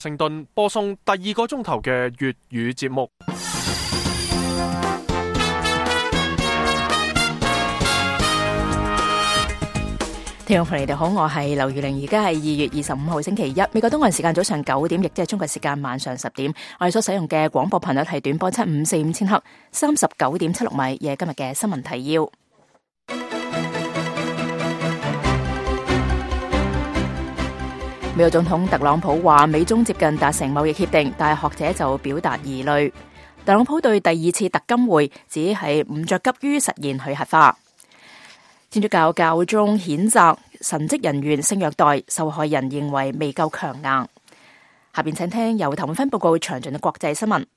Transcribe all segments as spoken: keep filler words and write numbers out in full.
盛頓播送第二個鐘頭嘅粵語節目。 聽眾朋友你哋好，我係劉如玲，而家係二月二十五號星期一，美國東岸時間早上九點，亦即係中國時間晚上十點。我哋所使用嘅廣播頻率係短波七五四五千赫，三十九點七六米。嘢今日嘅新聞提要。美國總統特朗普話美中接近達成貿易協定，但係學者就表達疑慮。特朗普對第二次特金會只係唔着急於實現去核化。天主教教宗譴責神職人員性虐待，受害人認為未夠強硬。下邊請聽由譚永芬報告詳盡嘅國際新聞。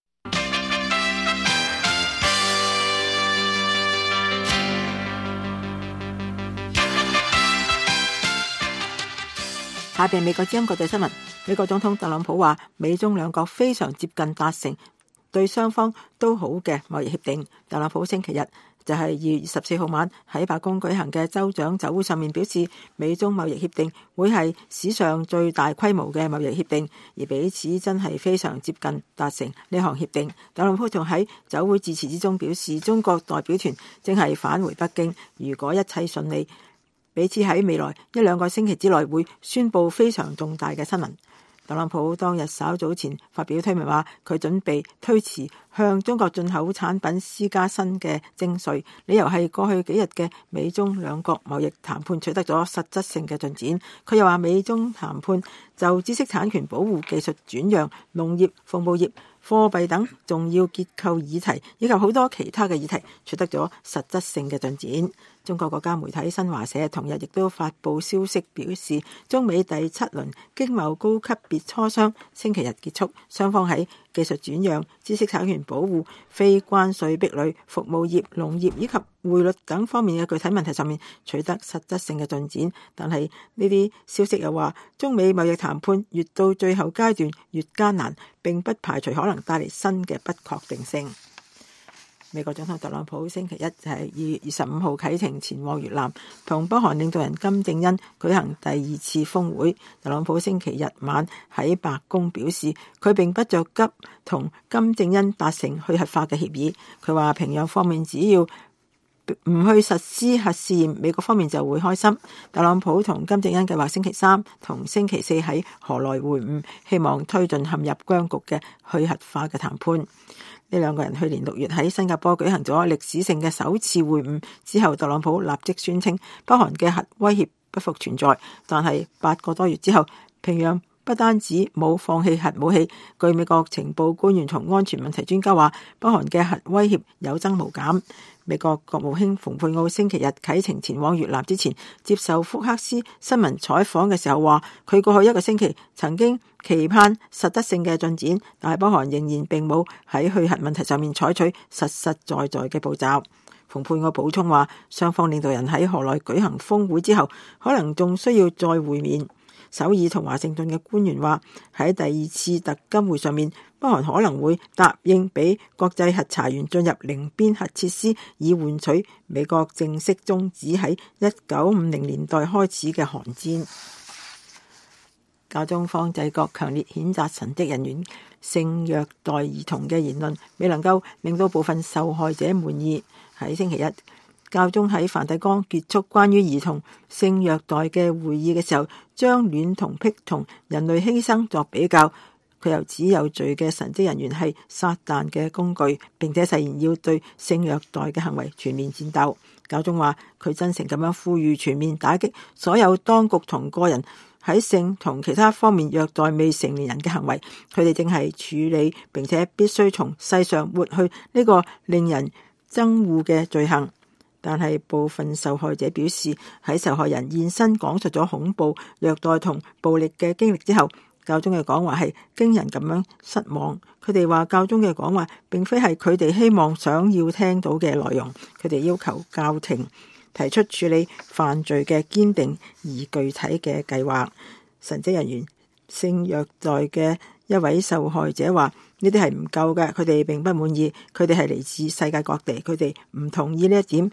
下邊美國之音國際新聞，美國總統特朗普話美中兩國非常接近達成對雙方都好嘅貿易協定。特朗普星期日就係二月二十四號晚喺白宮舉行嘅州長酒會上面表示，美中貿易協定會係史上最大規模嘅貿易協定，而彼此真係非常接近達成呢項協定。特朗普仲喺酒會致辭之中表示，中國代表團正係返回北京，如果一切順利，彼此喺未來一兩個星期之內會宣布非常重大嘅新聞。特朗普當日稍早前發表推文話，佢準備推遲向中國進口產品施加新嘅徵稅，理由係過去幾日嘅美中兩國貿易談判取得咗實質性嘅進展。佢又話美中談判就知識產權保護、技術轉讓、農業、服務業、貨幣等重要結構議題，以及好多其他嘅議題取得咗實質性嘅進展。中國國家媒體新華社同日亦都發布消息表示，中美第七輪經貿高級別磋商星期日結束，雙方喺技術轉讓、知識產權保護、非關稅壁壘、服務業、農業以及匯率等方面嘅具體問題上面取得實質性嘅進展。但係呢啲消息又話，中美貿易談判越到最後階段越艱難，並不排除可能帶嚟新嘅不確定性。美國總統特朗普星期一就係二月二十五號啟程前往越南，同北韓領導人金正恩舉行第二次峰會。特朗普星期日晚喺白宮表示，佢並不着急同金正恩達成去核化嘅協議。佢話平壤方面只要唔去實施核試驗，美國方面就會開心。特朗普同金正恩計劃星期三同星期四喺河內會晤，希望推進陷入僵局嘅去核化嘅談判。呢兩個人去年六月喺新加坡舉行咗歷史性嘅首次會晤之後，特朗普立即宣稱北韓嘅核威脅不復存在。但係八個多月之後，平壤不單止冇放棄核武器，據美國情報官員同安全問題專家話，北韓嘅核威脅有增無減。美國國務卿蓬佩奧星期日啟程前往越南之前，接受福克斯新聞採訪嘅時候話，佢過去一個星期曾經期盼實質性嘅進展，但係北韓仍然並冇喺去核問題上面採取實實在在嘅步驟。蓬佩奧補充話，雙方領導人喺河內舉行峰會之後，可能仲需要再會面。首爾同華盛頓嘅官員話，喺第二次特金會上面，北韓可能會答應俾國際核查員進入寧邊核設施，以換取美國正式終止喺一九五零年代開始嘅韓戰。教宗方濟各強烈譴責神職人員性虐待兒童嘅言論，未能夠令到部分受害者滿意。喺星期一，教宗喺梵蒂岡結束關於兒童性虐待嘅會議嘅時候，將戀童癖同人類犧牲作比較。佢又指有罪嘅神職人員係撒旦嘅工具，並且誓言要對性虐待嘅行為全面戰鬥。教宗話佢真誠咁樣呼籲全面打擊所有當局同個人喺性同其他方面虐待未成年人嘅行為，佢哋正係處理並且必須從世上抹去呢個令人憎惡嘅罪行。但係部分受害者表示，喺受害人現身講述咗恐怖、虐待同暴力嘅經歷之後，教宗嘅講話係驚人咁樣失望。佢哋話教宗嘅講話並非係佢哋希望想要聽到嘅內容。佢哋要求教廷提出處理犯罪嘅堅定而具體嘅計劃。神職人員性虐待嘅一位受害者話：呢啲係唔夠嘅，佢哋並不滿意，佢哋係嚟自世界各地，佢哋唔同意呢一點。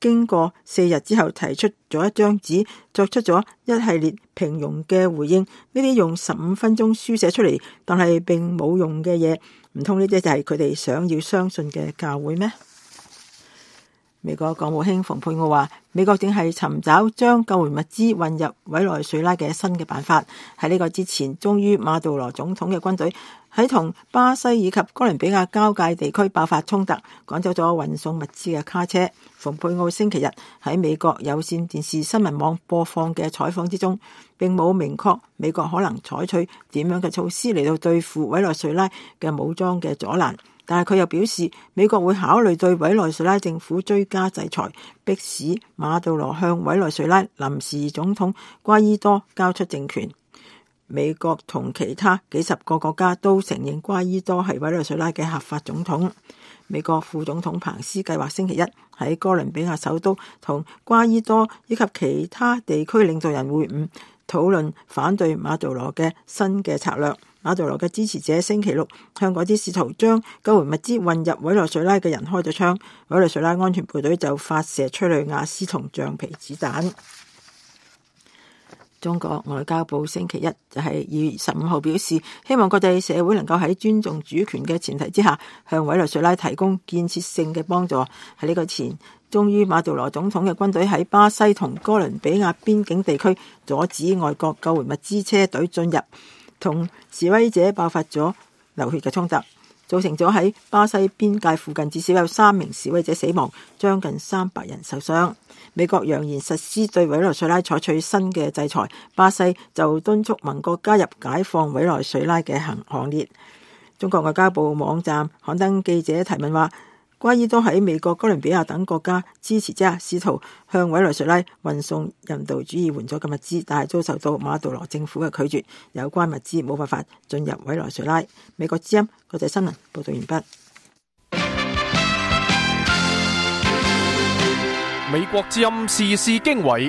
經過四日之後提出咗一張紙，作出咗一系列平庸嘅回應。呢啲用十五分鐘書寫出嚟，但係並冇用嘅嘢，唔通呢啲就係佢哋想要相信嘅教會咩？美國國務卿蓬佩奧話，美國正係尋找將救援物資運入委內瑞拉嘅新嘅辦法。喺呢個之前，終於馬杜羅總統嘅軍隊喺同巴西以及哥倫比亞交界地區爆發衝突，趕走咗運送物資嘅卡車。蓬佩奧星期日喺美國有線電視新聞網播放嘅採訪之中，並冇明確美國可能採取點樣嘅措施嚟到對付委內瑞拉嘅武裝嘅阻攔。但係佢又表示，美國會考慮對委內瑞拉政府追加制裁，迫使馬杜羅向委內瑞拉臨時總統瓜伊多交出政權。美國同其他幾十個國家都承認瓜伊多係委內瑞拉嘅合法總統。美國副總統彭斯計劃星期一喺哥倫比亞首都同瓜伊多以及其他地區領導人會晤，討論反對馬杜羅嘅新嘅策略。馬杜羅嘅支持者星期六向嗰啲試圖將救援物資運入委內瑞拉嘅人開咗槍，委內瑞拉安全部隊就發射催淚瓦斯同橡皮子彈。中國外交部星期一就係二月十五號表示，希望國際社會能夠喺尊重主權嘅前提之下，向委內瑞拉提供建設性嘅幫助。喺呢個前，終於馬杜羅總統嘅軍隊喺巴西同哥倫比亞邊境地區阻止外國救援物資車隊進入，同示威者爆發咗流血嘅衝突，造成咗喺巴西邊界附近至少有三名示威者死亡，將近三百人受傷。美國揚言實施對委內瑞拉採取新嘅制裁，巴西就敦促盟國加入解放委內瑞拉嘅行行列。中國外交部網站刊登記者提問話，瓜伊多喺美國、哥倫比亞等國家支持之下，試圖向委內瑞拉運送人道主義援助嘅物資，但係遭受到馬杜羅政府嘅拒絕，有關物資冇辦法進入委內瑞拉。美國之音國際新聞報道完畢。 美國之音時事經緯，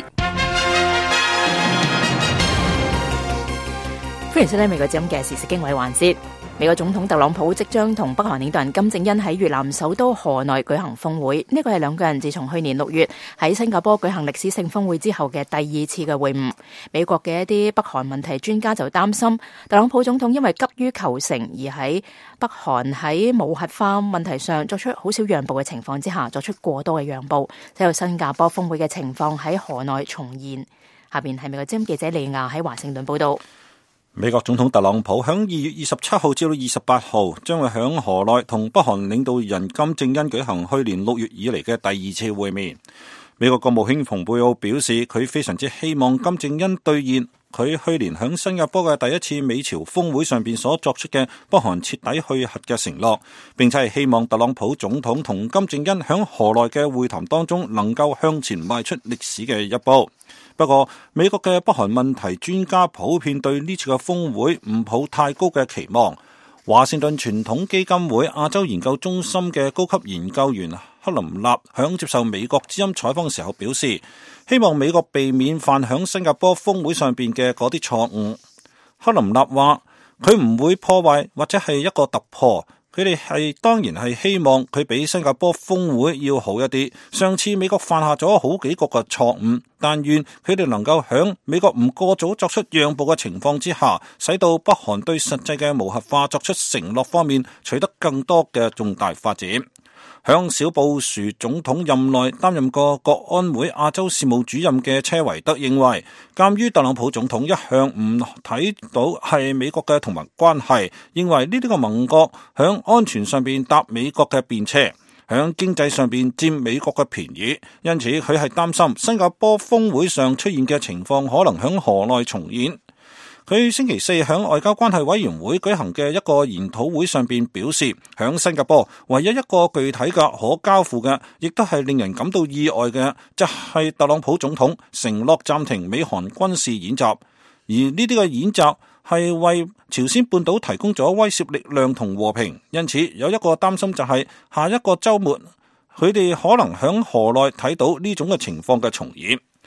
歡迎收聽美國之音嘅時事經緯環節。美國總統特朗普即將同北韓領導人金正恩喺越南首都河內舉行峰會，呢個係兩個人自從去年六月喺新加坡舉行歷史性峰會之後嘅第二次嘅會晤。美國嘅一啲北韓問題專家就擔心，特朗普總統因為急於求成而喺北韓喺無核化問題上作出好少讓步嘅情況之下，作出過多嘅讓步，使到新加坡峰會嘅情況喺河內重現。下邊係美國之音記者利亞喺華盛頓報道。 美國總統特朗普響二月二十七號至到二十八號將會響河內同北韓領導人金正恩舉行去年六月以嚟嘅第二次會面。美國國務卿蓬佩奧表示，佢非常之希望金正恩兌現佢去年響新加坡嘅第一次美朝峰會上邊所作出嘅北韓徹底去核嘅承諾，並且係希望特朗普總統同金正恩響河內嘅會談當中能夠向前邁出歷史嘅一步。不過，美國嘅北韓問題專家普遍對呢次嘅峰會唔抱太高嘅期望。華盛頓傳統基金會亞洲研究中心嘅高級研究員克林納響接受美國之音採訪嘅時候表示，希望美國避免犯響新加坡峰會上邊嘅嗰啲錯誤。克林納話，佢唔會破壞或者係一個突破。佢哋係當然係希望佢比新加坡峰會要好一啲。上次美國犯下咗好幾個嘅錯誤，但願佢哋能夠響美國唔過早作出讓步嘅情況之下，使到北韓對實際嘅無核化作出承諾方面取得更多嘅重大發展。響小布殊總統任內擔任過國安會亞洲事務主任嘅車維德認為，鑒於特朗普總統一向唔睇到係美國嘅同盟關係，認為呢啲個盟國響安全上邊搭美國嘅便車，響經濟上邊佔美國嘅便宜，因此佢係擔心新加坡峰會上出現嘅情況可能響河內重演。佢星期四響外交關係委員會舉行嘅一個研討會上邊表示，響新加坡唯一一個具體嘅可交付嘅，亦都係令人感到意外嘅，就係特朗普總統承諾暫停美韓軍事演習，而呢啲嘅演習係為朝鮮半島提供咗威懾力量同和平。因此有一個擔心就係下一個週末佢哋可能響河內睇到呢種嘅情況嘅重演。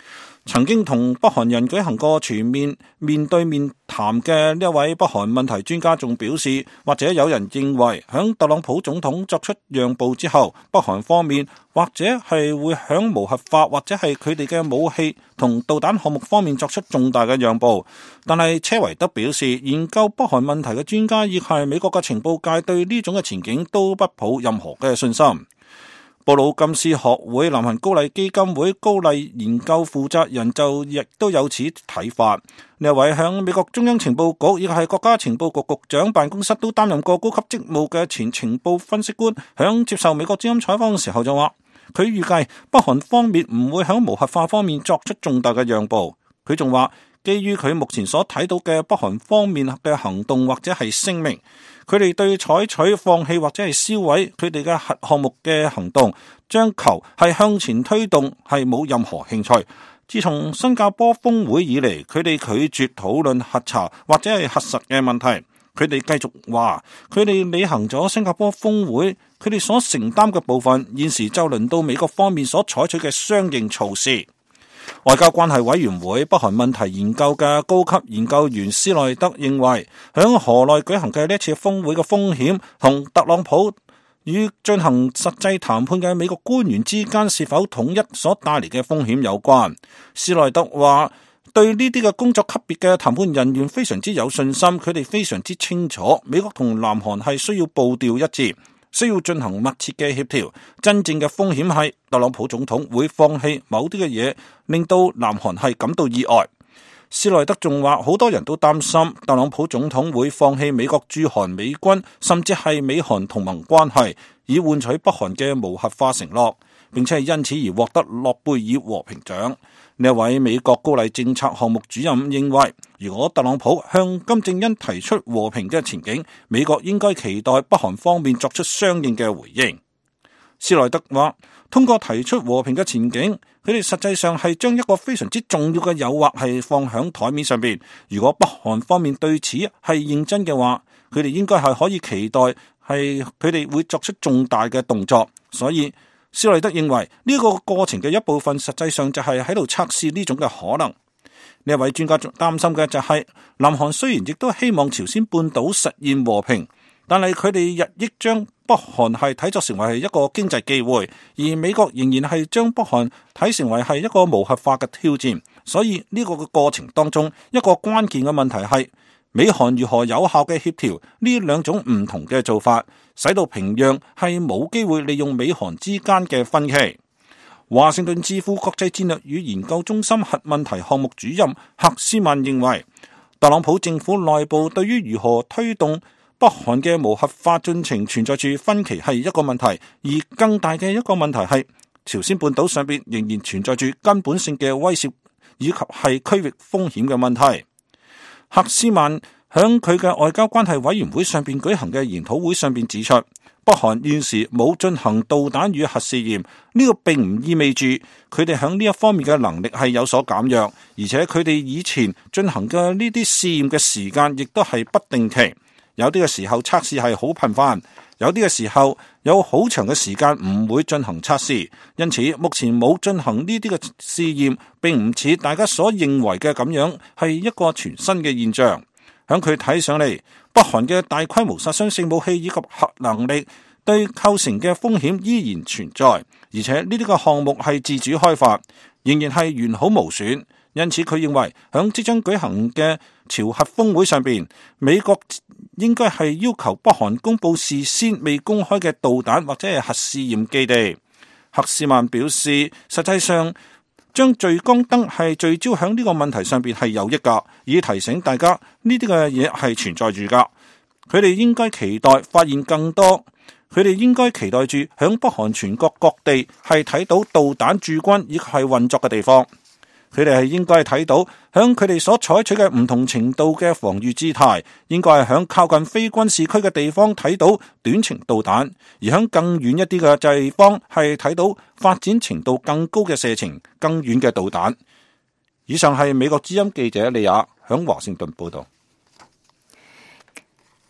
曾經同北韓人舉行過全面面對面談嘅呢一位北韓問題專家仲表示，或者有人認為響特朗普總統作出讓步之後，北韓方面或者係會響無核化或者係佢哋嘅武器同導彈項目方面作出重大嘅讓步。但係車維德表示，研究北韓問題嘅專家以及美國嘅情報界對呢種嘅前景都不抱任何嘅信心。布魯金斯學會南韓高麗基金會高麗研究負責人就亦都有此睇法。呢位響美國中央情報局亦係國家情報局局長辦公室都擔任過高級職務嘅前情報分析官，響接受美國之音採訪嘅時候就話，佢預計北韓方面唔會響無核化方面作出重大嘅讓步。佢仲話，基於佢目前所睇到嘅北韓方面嘅行動或者係聲明，佢哋對採取放棄或者係銷毀佢哋嘅核項目嘅行動，將球係向前推動，係冇任何興趣。自從新加坡峰會以嚟，佢哋拒絕討論核查或者係核實嘅問題。佢哋繼續話，佢哋履行咗新加坡峰會佢哋所承擔嘅部分，現時就輪到美國方面所採取嘅相應措施。外交關係委員會北韓問題研究嘅高級研究員斯內德認為，響河內舉行嘅呢一次峰會嘅風險同特朗普與進行實際談判嘅美國官員之間是否統一所帶嚟嘅風險有關。斯內德話，對呢啲嘅工作級別嘅談判人員非常之有信心，佢哋非常之清楚美國同南韓係需要步調一致，需要進行密切嘅協調。真正嘅風險係特朗普總統會放棄某啲嘅嘢，令到南韓係感到意外。斯內德仲話，好多人都擔心特朗普總統會放棄美國駐韓美軍，甚至係美韓同盟關係，以換取北韓嘅無核化承諾，並且係因此而獲得諾貝爾和平獎。呢位美國高麗政策項目主任認為，如果特朗普向金正恩提出和平嘅前景，美國應該期待北韓方面作出相應嘅回應。斯內德話，通過提出和平嘅前景，佢哋實際上係將一個非常之重要嘅誘惑係放響台面上邊。如果北韓方面對此係認真嘅話，佢哋應該係可以期待係佢哋會作出重大嘅動作。所以斯內德認為呢個過程嘅一部分，實際上就係喺度測試呢種嘅可能。呢一位專家擔心嘅就係，南韓雖然亦都希望朝鮮半島實現和平，但係佢哋日益將北韓係睇作成為係一個經濟機會，而美國仍然係將北韓睇成為係一個無核化嘅挑戰。所以呢個嘅過程當中，一個關鍵嘅問題係美韓如何有效嘅協調呢兩種唔同嘅做法，使到平壤係冇機會利用美韓之間嘅分歧。華盛頓智庫國際戰略與研究中心核問題項目主任赫斯曼認為，特朗普政府內部對於如何推動北韓嘅無核化進程存在住分歧係一個問題，而更大嘅一個問題係朝鮮半島上邊仍然存在住根本性嘅威懾以及係區域風險嘅問題。赫斯曼響佢嘅外交關係委員會上邊舉行嘅研討會上邊指出，北韓現時冇進行導彈與核試驗，呢個並唔意味住佢哋響呢一方面嘅能力係有所減弱，而且佢哋以前進行嘅呢啲試驗嘅時間亦都係不定期，有啲嘅時候測試係好頻繁，有啲嘅時候有好長嘅時間唔會進行測試，因此目前冇進行呢啲嘅試驗，並唔似大家所認為嘅咁樣係一個全新嘅現象。響佢睇上嚟，北韓嘅大規模殺傷性武器以及核能力對構成嘅風險依然存在，而且呢啲嘅項目係自主開發，仍然係完好無損。因此佢認為響即將舉行嘅朝核峰會上邊，美國應該係要求北韓公布事先未公開嘅導彈或者係核試驗基地。赫斯曼表示，實際上將聚光燈係聚焦響呢個問題上邊係有益噶，以提醒大家呢啲嘅嘢係存在住噶。佢哋應該期待發現更多，佢哋應該期待住響北韓全國各地係睇到導彈駐軍以及係運作嘅地方。佢哋係應該睇到響佢哋所採取嘅唔同程度嘅防禦姿態，應該係響靠近非軍事區嘅地方睇到短程導彈，而響更遠一啲嘅地方係睇到發展程度更高嘅射程更遠嘅導彈。以上係美國之音記者李雅響華盛頓報道。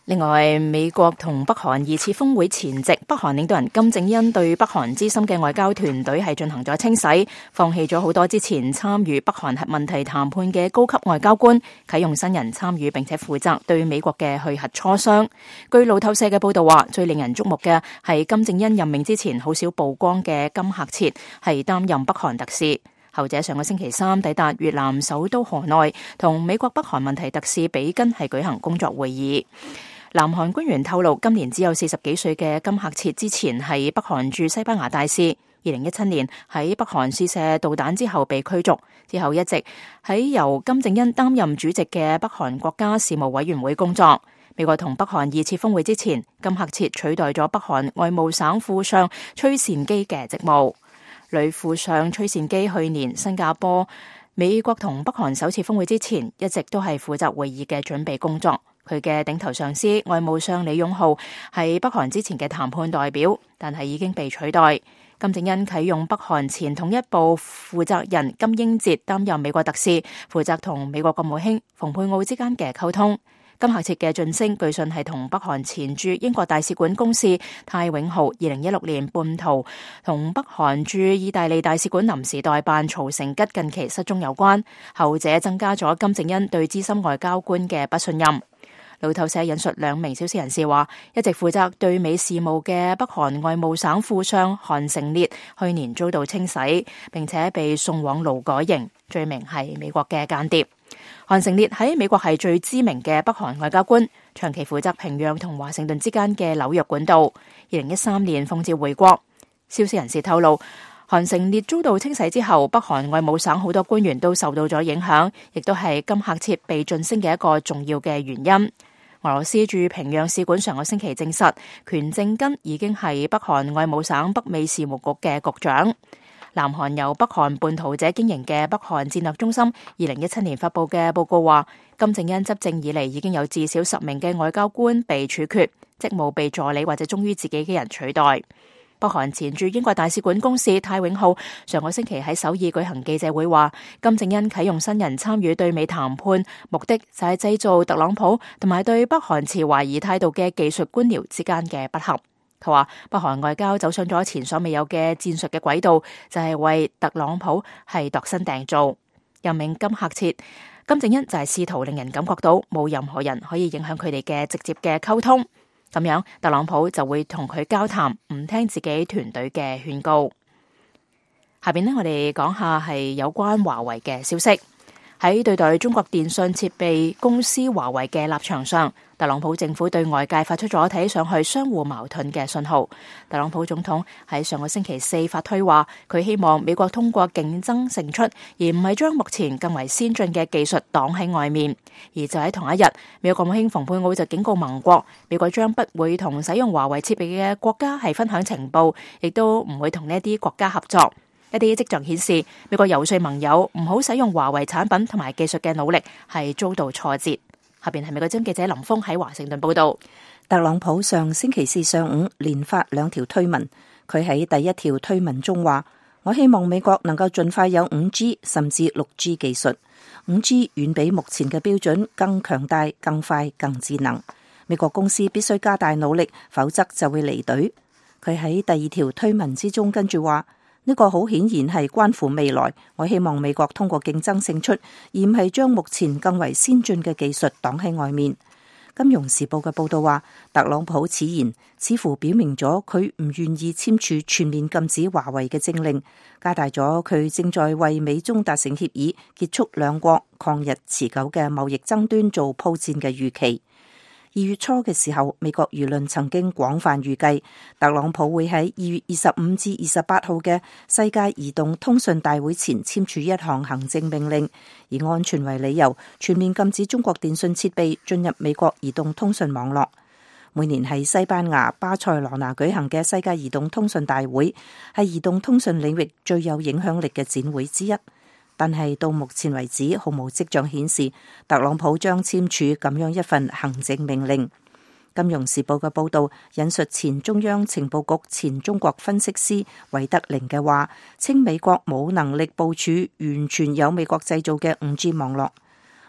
另外，美國同北韓二次峰會前夕，北韓領導人金正恩對北韓資深嘅外交團隊係進行咗清洗，放棄咗好多之前參與北韓核問題談判嘅高級外交官，啟用新人參與並且負責對美國嘅去核磋商。據路透社嘅報道話，最令人矚目嘅係金正恩任命之前好少曝光嘅金客徹係擔任北韓特使。後者上個星期三抵達越南首都河內，同美國北韓問題特使比根係舉行工作會議。南韓官員透露，今年只有四十幾歲嘅金客徹之前係北韓駐西班牙大使，二零一七年喺北韓試射導彈之後被驅逐，之後一直喺由金正恩擔任主席嘅北韓國家事務委員會工作。美國同北韓二次峰會之前，金客徹取代咗北韓外務省副相崔善基嘅職務。女副相崔善基去年新加坡、美國同北韓首次峰會之前，一直都係負責會議嘅準備工作。佢嘅頂頭上司外務相李勇浩係北韓之前嘅談判代表，但係已經被取代。金正恩啟用北韓前統一部負責人金英哲擔任美國特使，負責同美國國務卿蓬佩奧之間嘅溝通。金客徹嘅晉升據信係同北韓前駐英國大使館公使泰永浩二零一六年叛逃，同北韓駐意大利大使館臨時代辦曹成吉近期失蹤有關，後者增加咗金正恩對資深外交官嘅不信任。路透社引述兩名消息人士話，一直負責對美事務嘅北韓外務省副相韓成烈去年遭到清洗，並且被送往勞改營，罪名係美國嘅間諜。韓成烈喺美國係最知名嘅北韓外交官，長期負責平壤同華盛頓之間嘅紐約管道。二零一三年奉召回國。消息人士透露，韓成烈遭到清洗之後，北韓外務省好多官員都受到咗影響，亦都係金客徹被晉升嘅一個重要嘅原因。俄羅斯駐平壤使館上個星期證實，權正根已經係北韓外務省北美事務局嘅局長。南韓由北韓叛逃者經營嘅北韓戰略中心，二零一七年發佈嘅報告話，金正恩執政以嚟已經有至少十名嘅外交官被處決，職務被助理或者忠於自己嘅人取代。北韓前駐英國大使館公使泰永浩上個星期喺首爾舉行記者會話，金正恩啟用新人參與對美談判，目的就係製造特朗普同埋對北韓持懷疑態度嘅技術官僚之間嘅不合。佢話北韓外交走上咗前所未有嘅戰術嘅軌道，就係為特朗普係度身訂造。任命金客徹，金正恩就係試圖令人感覺到冇任何人可以影響佢哋嘅直接嘅溝通。咁樣，特朗普就會同佢交談，唔聽自己團隊嘅勸告。下邊呢，我哋講下係有關華為嘅消息。喺對待中國電信設備公司華為嘅立場上，特朗普政府對外界發出咗睇上去相互矛盾嘅信號。特朗普總統喺上個星期四發推話，佢希望美國通過競爭勝出，而唔係將目前更為先進嘅技術擋喺外面。而就喺同一日，美國國務卿蓬佩奧就警告盟國，美國將不會同使用華為設備嘅國家係分享情報，亦都唔會同呢一啲國家合作。一啲跡象顯示，美國遊說盟友唔好使用華為產品同埋技術嘅努力係遭到挫折。下邊係美國之音記者林峰喺華盛頓報道。 特朗普上星期四上午連發兩條推文，佢喺第一條推文中話：我希望美國能夠盡快有五 G 甚至六 G 技術，五 G 遠比目前嘅標準更強大、更快、更智能。美國公司必須加大努力，否則就會離隊。佢喺第二條推文之中跟住話：呢個好顯然係關乎未來，我希望美國通過競爭勝出，而唔係將目前更為先進嘅技術擋喺外面。金融時報嘅報道話，特朗普此言似乎表明咗佢唔願意簽署全面禁止華為嘅政令，加大咗佢正在為美中達成協議，結束兩國抗日持久嘅貿易爭端做鋪墊嘅預期。二月初嘅時候，美國輿論曾經廣泛預計特朗普會喺二月二十五至二十八號嘅世界移動通訊大會前簽署一項行政命令，以安全為理由，全面禁止中國電信設備進入美國移動通訊網絡。每年喺西班牙巴塞羅那舉行嘅世界移動通訊大會，係移動通訊領域最有影響力嘅展會之一。但係到目前為止，毫無跡象顯示特朗普將簽署咁樣一份行政命令。金融時報嘅報導引述前中央情報局前中國分析師韋德寧嘅話，稱美國冇能力部署完全有美國製造嘅五 G 網絡。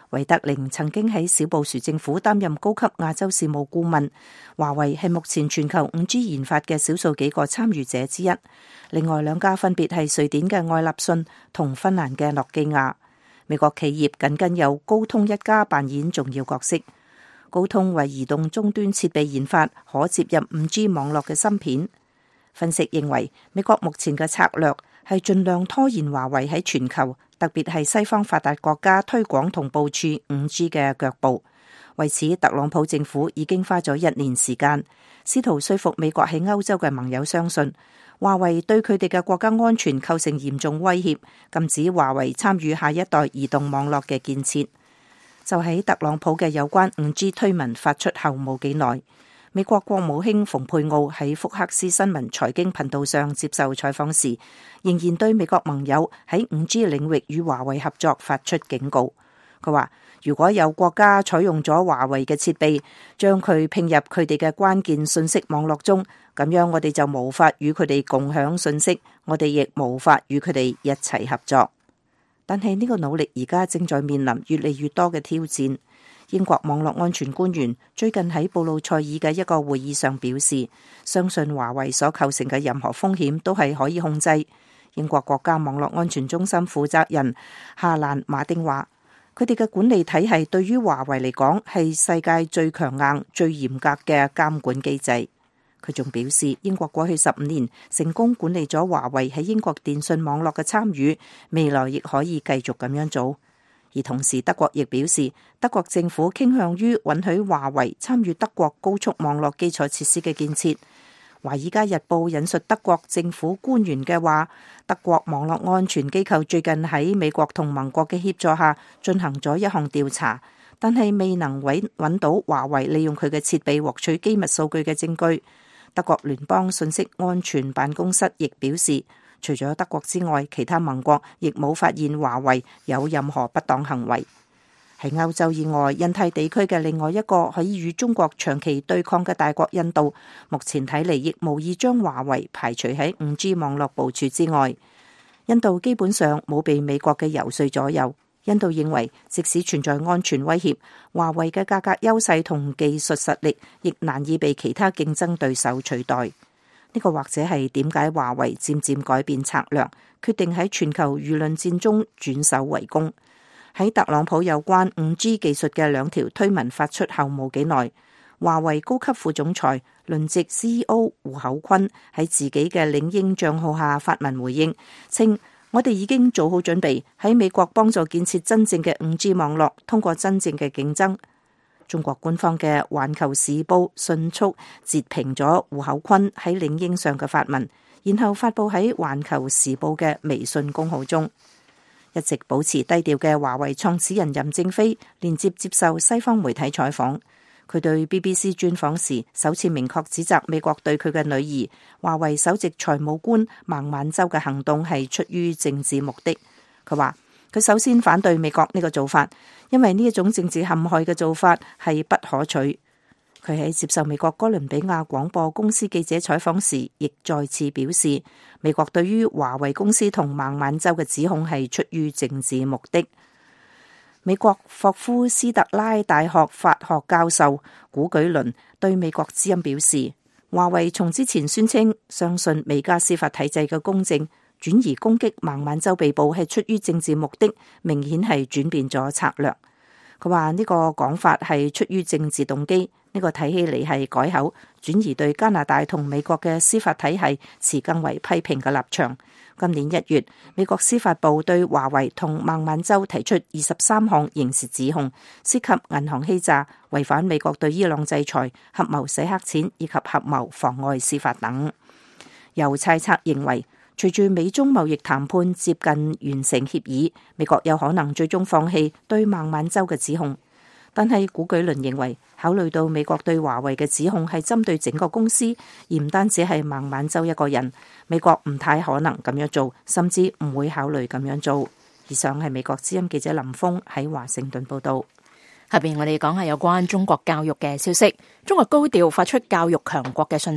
維特寧曾經喺小布殊政府擔任高級亞洲事務顧問。華為係目前全球 五 G 研發嘅少數幾個參與者之一。另外兩家分別係瑞典嘅愛立信同芬蘭嘅諾基亞。美國企業僅僅有高通一家扮演重要角色。高通為移動終端設備研發可接入 五 G 網絡嘅芯片。分析認為，美國目前嘅策略係盡量拖延華為喺全球，特別係西方發達國家推廣同部署 五 G 嘅腳步。為此，特朗普政府已經花咗一年時間，試圖說服美國喺歐洲嘅盟友相信華為對佢哋嘅國家安全構成嚴重威脅，禁止華為參與下一代移動網絡嘅建設。就喺特朗普嘅有關 五 G 推文發出後冇幾耐，美國國務卿蓬佩奧喺福克斯新聞財經頻道上接受採訪時，仍然對美國盟友喺 五 G 領域與華為合作發出警告。佢話：如果有國家採用咗華為嘅設備，將佢拼入佢哋嘅關鍵信息網絡中，咁樣我哋就無法與佢哋共享信息，我哋亦無法與佢哋一齊合作。但係呢個努力而家正在面臨越嚟越多嘅挑戰。英國網絡安全官員最近喺布魯塞爾嘅一個會議上表示，相信華為所構成嘅任何風險都係可以控制。英國國家網絡安全中心負責人夏蘭馬丁話，佢哋嘅管理體系對於華為嚟講係世界最強硬、最嚴格嘅監管機制。佢仲表示，英國過去十五年成功管理咗華為喺英國電信網絡嘅參與，未來亦可以繼續咁樣做。而同時，德國亦表示，德國政府傾向於允許華為參與德國高速網絡基礎設施嘅建設。華爾街日報引述德國政府官員嘅話，德國網絡安全機構最近喺美國同盟國嘅協助下進行咗一項調查，但係未能揾揾到華為利用佢嘅設備獲取機密數據嘅證據。德國聯邦信息安全辦公室亦表示，除咗德國之外，其他盟國亦冇發現華為有任何不當行為。喺歐洲以外，印太地區嘅另外一個可以與中國長期對抗嘅大國印度，目前睇嚟亦無意將華為排除喺 五 G 網絡部署之外。印度基本上冇被美國嘅游說左右。印度認為，即使存在安全威脅，華為嘅價格優勢同技術實力亦難以被其他競爭對手取代。呢個或者係點解華為漸漸改變策略，決定喺全球輿論戰中轉守為攻。喺特朗普有關 五 G 技術嘅兩條推文發出後冇幾耐，華為高級副總裁輪值 C E O 胡厚昆喺自己嘅領英帳號下發文回應，稱我哋已經做好準備喺美國幫助建設真正嘅 五 G 網絡，通過真正嘅競爭。中國官方嘅《環球時報》迅速截屏咗胡厚昆喺領英上嘅發文，然後發佈喺《環球時報》嘅微信公號中。一直保持低調嘅華為創始人任正非連接接受西方媒體採訪，佢對 B B C 專訪時首次明確指責美國對佢嘅女兒華為首席財務官孟晚舟嘅行動係出於政治目的。佢話佢首先反對美國呢個做法，因為呢一種政治陷害嘅做法係不可取。佢喺接受美國哥倫比亞廣播公司記者採訪時，亦再次表示，美國對於華為公司同孟晚舟嘅指控係出於政治目的。美國霍夫斯特拉大學法學教授古舉倫對美國之音表示，華為從之前宣稱相信美加司法體制嘅公正，轉移攻擊孟晚舟被捕係出於政治目的，明顯係轉變咗策略。佢話呢個講法係出於政治動機，呢個睇起嚟係改口，轉移對加拿大同美國嘅司法體系持更為批評嘅立場。今年一月，美國司法部對華為同孟晚舟提出二十三項刑事指控，涉及銀行欺詐、違反美國對伊朗制裁、合謀洗黑錢以及合謀妨礙司法等。有猜測認為，隨住美中貿易談判接近完成協議，美國有可能最終放棄對孟晚舟嘅指控。但係古舉倫認為，考慮到美國對華為嘅指控係針對整個公司，而唔單止係孟晚舟一個人，美國唔太可能咁樣做，甚至唔會考慮咁樣做。以上係美國之音記者林峰喺華盛頓報道。 下邊我哋講下有關中國教育嘅消息。中國高調發出教育強國嘅信息。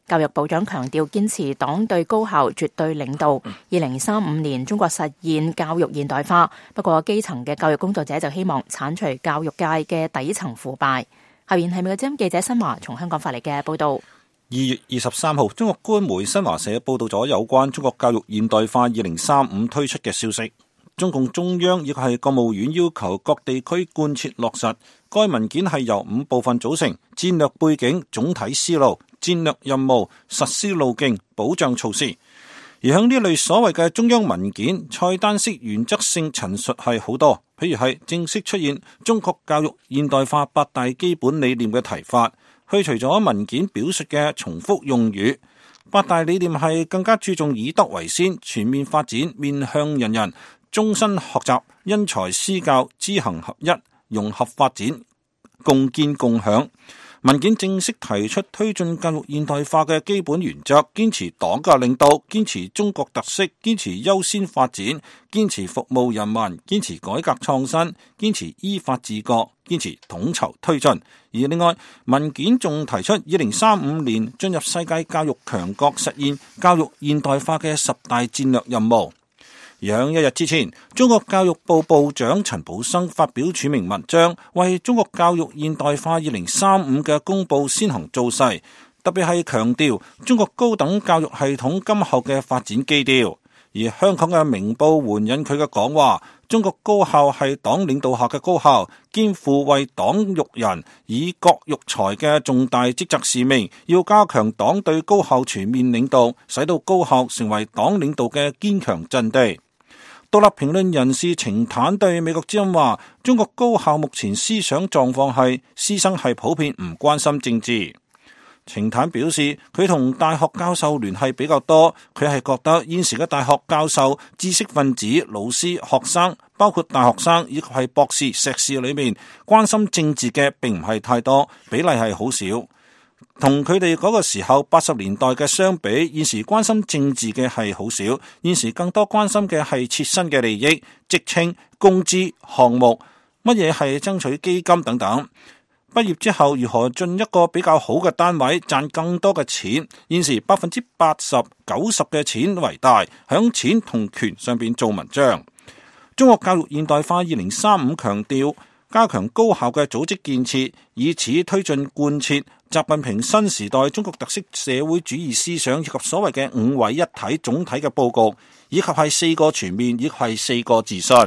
教育部長強調堅持黨對高校絕對領導，二零三五年中國實現教育現代化。不過基層嘅教育工作者就希望剷除教育界嘅底層腐敗。下面係美國之音記者新華從香港發嚟嘅報導。 二月二十三號，中國官媒新華社報導咗有關中國教育現代化二零三五推出嘅消息。中共中央亦係國務院要求各地區貫徹落實。該文件係由五部分組成：戰略背景、總體思路、戰略任務、實施路徑、保障措施。而響呢類所謂嘅中央文件，菜單式原則性陳述係好多，譬如係正式出現中國教育現代化八大基本理念嘅提法，去除咗文件表述嘅重複用語。八大理念係更加注重以德為先、全面發展、面向人人、終身學習、因材施教、知行合一、融合發展、共建共享。文件正式提出推進教育現代化嘅基本原則，堅持黨嘅領導，堅持中國特色，堅持優先發展，堅持服務人民，堅持改革創新，堅持依法治國，堅持統籌推進。而另外，文件仲提出二零三五年進入世界教育強國，實現教育現代化嘅十大戰略任務。而喺一日之前，中國教育部部長陳寶生發表署名文章，為中國教育現代化二零三五嘅公佈先行造勢，特別係強調中國高等教育系統今後嘅發展基調。而香港嘅明報援引佢嘅講話，中國高校係黨領導下嘅高校，肩負為黨育人、以國育才嘅重大職責使命，要加強黨對高校全面領導，使到高校成為黨領導嘅堅強陣地。獨立評論人士程坦對美國之音話，中國高校目前思想狀況係師生係普遍唔關心政治。程坦表示，佢同大學教授聯繫比較多，佢係覺得現時嘅大學教授、知識分子、老師、學生，包括大學生以及係博士、碩士裏面關心政治嘅並唔係太多，比例係好少。同佢哋嗰個時候八十年代嘅相比，現時關心政治嘅係好少，現時更多關心嘅係切身嘅利益、職稱、工資、項目，乜嘢係爭取基金等等。畢業之後如何進一個比較好嘅單位，賺更多嘅錢，現時百分之八十、九十嘅錢為大，響錢同權上邊做文章。中國教育現代化二零三五強調加強高校嘅組織建設，以此推進貫徹習近平新時代中國特色社會主義思想以及所謂嘅五位一體總體嘅佈局，以及係四個全面，以及係四個自信。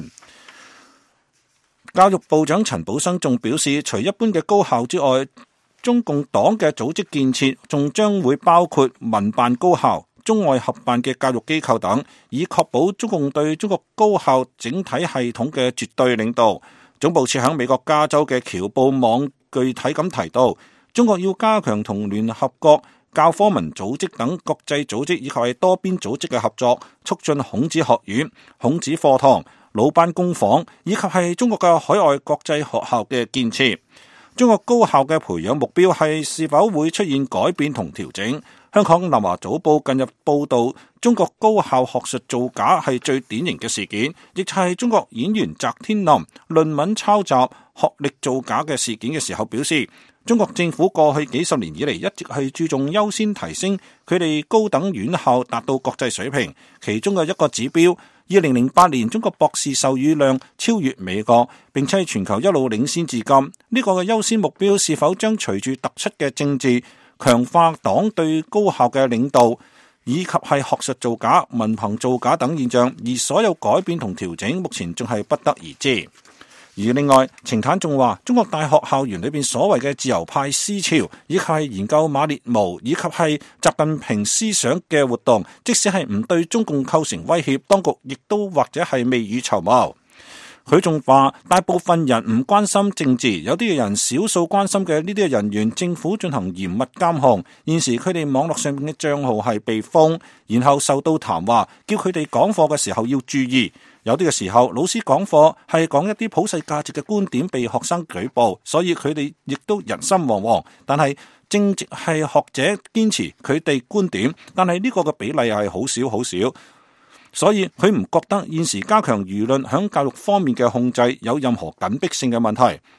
教育部長陳寶生仲表示，除一般嘅高校之外，中共黨嘅組織建設仲將會包括民辦高校、中外合辦嘅教育機構等，以確保中共對中國高校整體系統嘅絕對領導。總部設喺美國加州嘅僑報網具體咁提到，中國要加強同聯合國、教科文組織等國際組織以及係多邊組織嘅合作，促進孔子學院、孔子課堂、魯班工坊以及係中國嘅海外國際學校嘅建設。中國高校嘅培養目標係是否會出現改變同調整？香港南華早報近日報道，中國高校學術造假係最典型嘅事件，亦就係中國演員翟天臨論文抄襲、學歷造假嘅事件嘅時候表示，中國政府過去幾十年以嚟一直係注重優先提升佢哋高等院校達到國際水平，其中嘅一個指標，二零零八年中國博士授予量超越美國，並且係全球一路領先至今。呢個嘅優先目標是否將隨住突出嘅政治強化黨對高校嘅領導，以及係學術造假、文憑造假等現象，而所有改變同調整目前仲係不得而知。而另外，程坦仲話，中國大學校園裏邊所謂嘅自由派思潮，以及係研究馬列毛以及係習近平思想嘅活動，即使係唔對中共構成威脅，當局亦都或者係未雨綢繆。佢仲話，大部分人唔關心政治，有啲嘅人少數關心嘅呢啲嘅人員，政府進行嚴密監控。現時佢哋網絡上面嘅賬號係被封，然後受到談話，叫佢哋講課嘅時候要注意。有啲嘅時候，老師講課係講一啲普世價值嘅觀點，被學生舉報，所以佢哋亦都人心惶惶。但係正值係學者堅持佢哋觀點，但係呢個嘅比例係好少好少。所以佢唔覺得現時加強輿論響教育方面嘅控制有任何緊迫性嘅問題。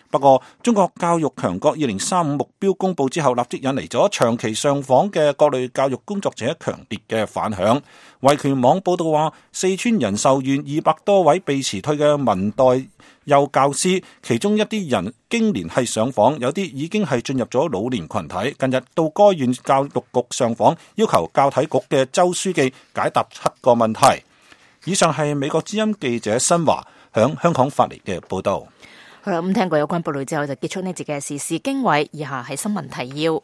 不過，中國教育強國二零三五目標公佈之後，立即引嚟咗長期上訪嘅各類教育工作者強烈嘅反響。維權網報道話，四川仁壽縣二百多位被辭退嘅民代幼教師，其中一啲人經連繫上訪，有啲已經係進入咗老年群體。近日到該縣教育局上訪，要求教體局嘅周書記解答七個問題。以上係美國之音記者新華響香港發嚟嘅報道。 好啦，咁聽過有關報道之後，就結束呢節嘅時事經緯。以下係新聞提要。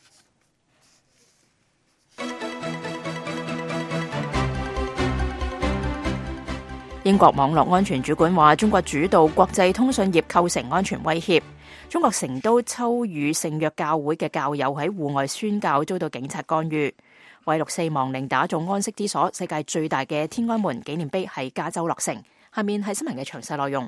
英國網絡安全主管話，中國主導國際通訊業構成安全威脅。中國成都秋雨聖約教會嘅教友喺戶外宣教遭到警察干預。為六四亡靈打造安息之所，世界最大嘅天安門紀念碑喺加州落成。下面係新聞嘅詳細內容。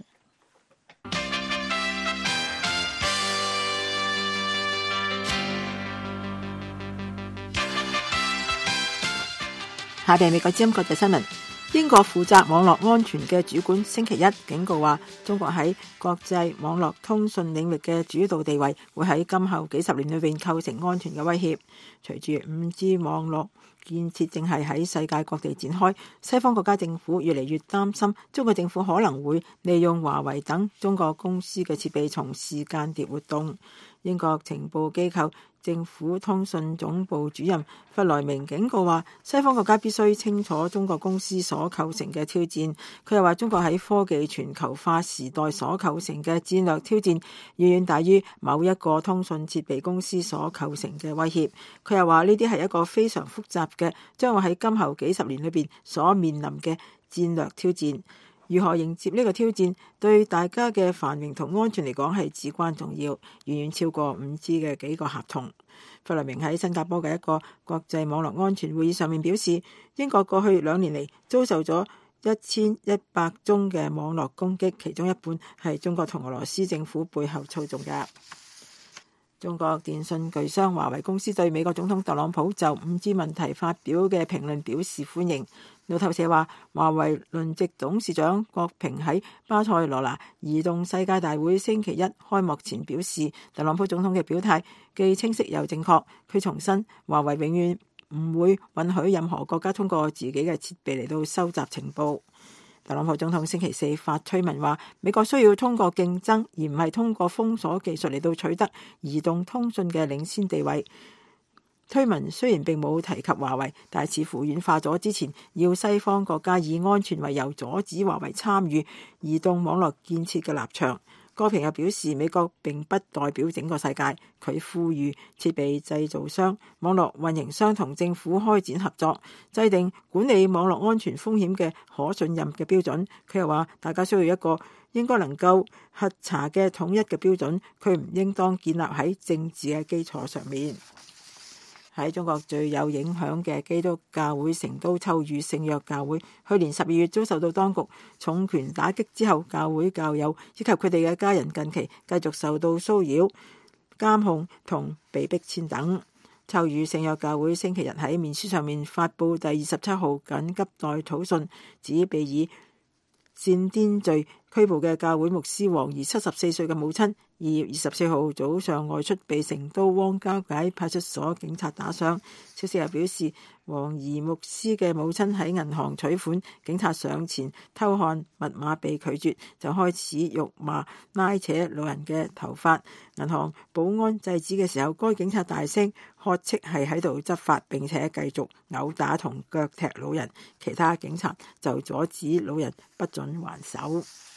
下邊美國之音國際新聞。英國負責網絡安全嘅主管星期一警告話，中國喺國際網絡通訊領域嘅主導地位會喺今後幾十年裏邊構成安全嘅威脅。隨住五 G 網絡建設正係喺世界各地展開，西方國家政府越嚟越擔心中國政府可能會利用華為等中國公司嘅設備從事間諜活動。英國情報機構政府通訊總部主任弗萊明警告話，西方國家必須清楚中國公司所構成嘅挑戰。佢又話，中國喺科技全球化時代所構成嘅戰略挑戰遠遠大於某一個通訊設備公司所構成嘅威脅。佢又話，呢啲係一個非常複雜嘅，將會喺今後幾十年裏邊所面臨嘅戰略挑戰。如何迎接呢個挑戰，對大家嘅繁榮同安全嚟講係至關重要，遠遠超過五 G 嘅幾個合同。弗萊明喺新加坡嘅一個國際網絡安全會議上面表示，英國過去兩年嚟遭受咗一千一百宗嘅網絡攻擊，其中一半係中國同俄羅斯政府背後操縱嘅。中國電信巨商華為公司對美國總統特朗普就五 G 問題發表嘅評論表示歡迎。路透社話，華為輪值董事長郭平喺巴塞羅那移動世界大會星期一開幕前表示，特朗普總統嘅表態既清晰又正確。佢重申，華為永遠唔會允許任何國家通過自己嘅設備嚟到收集情報。特朗普總統星期四發推文話，美國需要通過競爭而唔係通過封鎖技術嚟到取得移動通訊嘅領先地位。推文雖然並冇提及華為，但係似乎軟化咗之前要西方國家以安全為由阻止華為參與移動網絡建設嘅立場。郭平又表示，美國並不代表整個世界。佢呼籲設備製造商、網絡運營商同政府開展合作，制定管理網絡安全風險嘅可信任嘅標準。佢又話，大家需要一個應該能夠核查嘅統一嘅標準，佢唔應當建立喺政治嘅基礎上面。喺中國最有影響嘅基督教會成都秋雨聖約教會，去年十二月遭受到當局重拳打擊之後，教會教友以及佢哋嘅家人近期繼續受到騷擾、監控同被逼遷等。秋雨聖約教會星期日喺面書上面發布第二十七號緊急代禱信，指被以煽顛罪拘捕嘅教會牧師黃怡七十四歲嘅母親，二月二十四號早上外出被成都汪家解派出所警察打傷。消息又表示，黃怡牧師嘅母親喺銀行取款，警察上前偷看密碼被拒絕，就開始辱罵拉扯老人嘅頭髮。銀行保安制止嘅時候，該警察大聲喝斥係喺度執法，並且繼續毆打同腳踢老人。其他警察就阻止老人不准還手。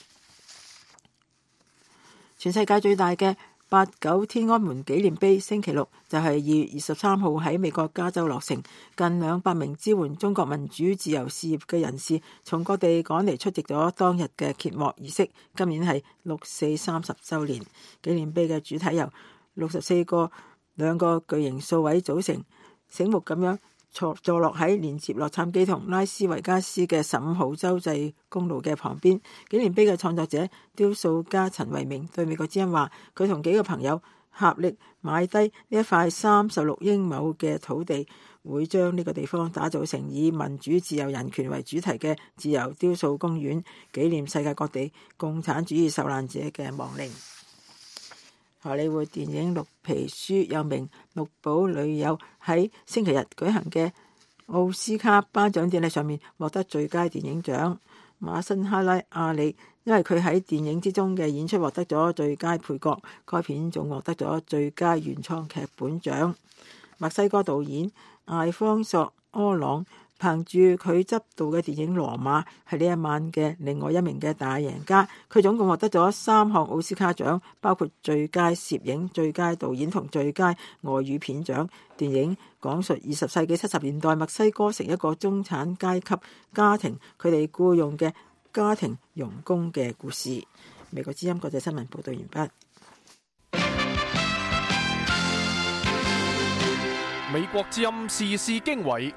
全世界最大嘅八九天安門紀念碑星期六就係二月二十三號喺美國加州落成，近兩百名支援中國民主自由事業嘅人士從各地趕嚟出席咗當日嘅揭幕儀式。今年係六四三十週年，紀念碑嘅主體由六十四個兩個巨型數位組成，醒目咁樣坐坐落喺連接洛杉磯同拉斯維加斯嘅十五號州際公路嘅旁邊。紀念碑嘅創作者雕塑家陳維明對美國之音話，佢同幾個朋友合力買低呢一塊三十六英畝嘅土地，會將呢個地方打造成以民主、自由、人權為主題嘅自由雕塑公園，紀念世界各地共產主義受難者嘅亡靈。 荷里活電影綠皮書又名《綠堡女友》喺星期日舉行嘅奧斯卡頒獎典禮上面獲得最佳電影獎。馬辛哈拉阿里因為佢喺電影之中嘅演出獲得咗最佳配角，該片仲獲得咗最佳原創劇本獎。墨西哥導演艾方索柯朗憑住佢執導嘅電影《羅馬》係呢一晚嘅另外一名嘅大贏家，佢總共獲得咗三項奧斯卡獎，包括最佳攝影、最佳導演同最佳外語片獎。電影講述二十世紀七十年代墨西哥城一個中產階級家庭佢哋僱用嘅家庭傭工嘅故事。美國之音國際新聞報道完畢。 美國之音時事經緯。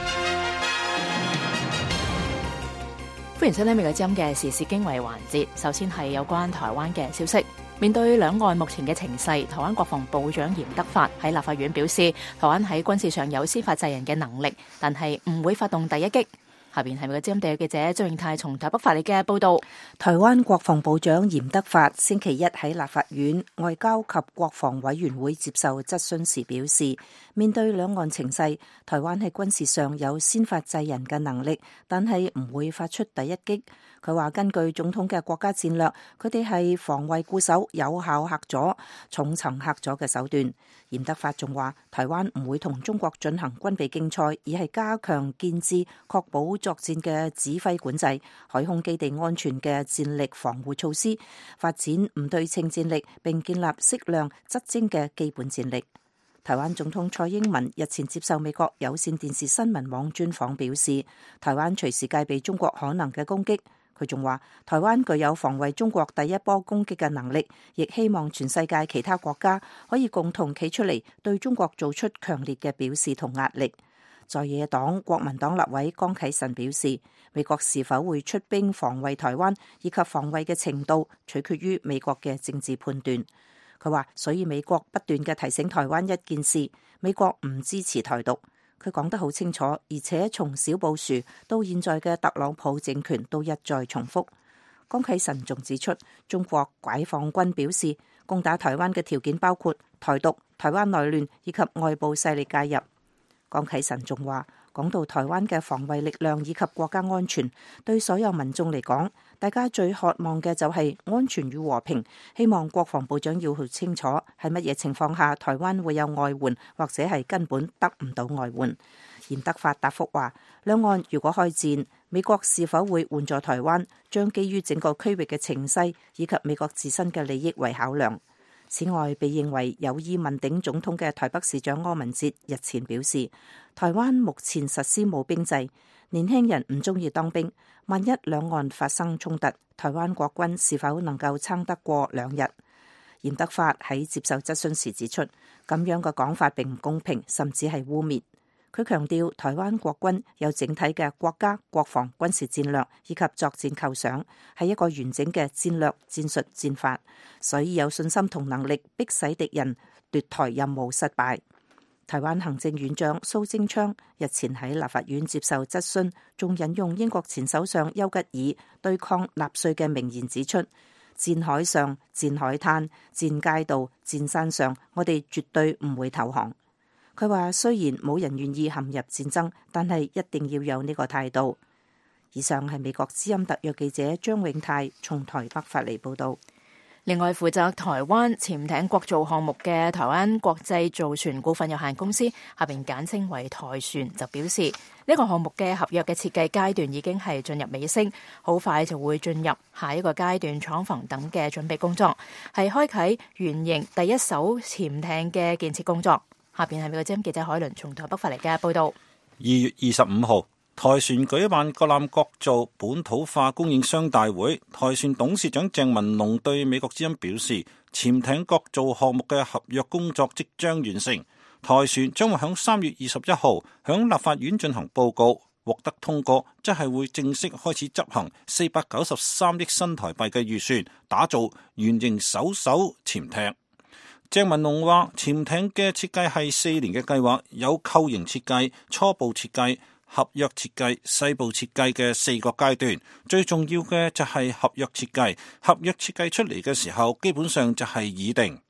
歡迎收聽美國之音嘅時事經緯環節。首先係有關台灣嘅消息。面對兩岸目前嘅情勢，台灣國防部長嚴德發喺立法院表示，台灣喺軍事上有司法制人嘅能力，但係唔會發動第一擊。下邊係美國之音地記者張永泰從台北發嚟嘅報道。 台灣國防部長嚴德發星期一喺立法院外交及國防委員會接受質詢時表示，面對兩岸情勢，台灣喺軍事上有先發制人嘅能力，但係唔會發出第一擊。佢話根據總統嘅國家戰略，佢哋係防衛固守、有效嚇阻、重層嚇阻嘅手段。嚴德發仲話，台灣唔會同中國進行軍備競賽，而係加強建制，確保作戰嘅指揮管制、海空基地安全嘅戰力防護措施，發展唔對稱戰力，並建立適量質精嘅基本戰力。台灣總統蔡英文日前接受美國有線電視新聞網專訪表示，台灣隨時戒備中國可能嘅攻擊。佢仲話，台灣具有防衛中國第一波攻擊嘅能力，亦希望全世界其他國家可以共同企出嚟，對中國做出強烈嘅表示同壓力。在野黨國民黨立委江啟臣表示，美國是否會出兵防衛台灣，以及防衛嘅程度，取決於美國嘅政治判斷。佢話，所以美國不斷嘅提醒台灣一件事，美國唔支持台獨。佢講得好清楚，而且從小布殊到現在嘅特朗普政權都一再重複。江啟臣仲指出，中國解放軍表示，攻打台灣嘅條件包括台獨、台灣內亂以及外部勢力介入。江啟臣仲話，講到台灣嘅防衛力量以及國家安全，對所有民眾嚟講，大家最渴望嘅就係安全與和平。希望國防部長要好清楚，喺乜嘢情況下台灣會有外援，或者係根本得唔到外援。嚴德發答覆話，兩岸如果開戰，美國是否會援助台灣，將基於整個區域嘅情勢以及美國自身嘅利益為考量。此外，被認為有意問鼎總統嘅台北市長柯文哲日前表示，台灣目前實施冇兵制，年輕人唔中意當兵，萬一兩岸發生衝突，台灣國軍是否能夠撐得過兩日？嚴德發喺接受質詢時指出，咁樣嘅講法並唔公平，甚至係污蔑。佢強調，台灣國軍有整體嘅國家國防軍事戰略以及作戰構想，係一個完整嘅戰略戰術戰法，所以有信心同能力迫使敵人奪台任務失敗。台灣行政院長蘇貞昌日前喺立法院接受質詢，仲引用英國前首相丘吉爾對抗納粹嘅名言指出，戰海上、戰海灘、戰街道、戰山上，我哋絕對唔會投降。佢話，雖然冇人願意陷入戰爭，但係一定要有呢個態度。以上係美國之音特約記者張永泰從台北發嚟報道。 另外，負責台灣潛艇國造項目嘅台灣國際造船股份有限公司，下邊簡稱為台船，就表示呢個項目嘅合約嘅設計階段已經係進入尾聲，好快就會進入下一個階段廠房等嘅準備工作，係開啟原型第一艘潛艇嘅建設工作。下邊係美國之音記者海倫從台北發嚟嘅報道。 二月二十五號，台船舉辦國艦國造本土化供應商大會，台船董事長鄭文龍對美國之音表示，潛艇國造項目嘅合約工作即將完成，台船將會響三月二十一號響立法院進行報告，獲得通過，即係會正式開始執行四百九十三億新台幣嘅預算，打造原型首艘潛艇。鄭文龍話，潛艇嘅設計係四年嘅計劃，有構型設計、初步設計、合約設計、細部設計嘅四個階段。最重要嘅就係合約設計，合約設計出嚟嘅時候，基本上就係擬定。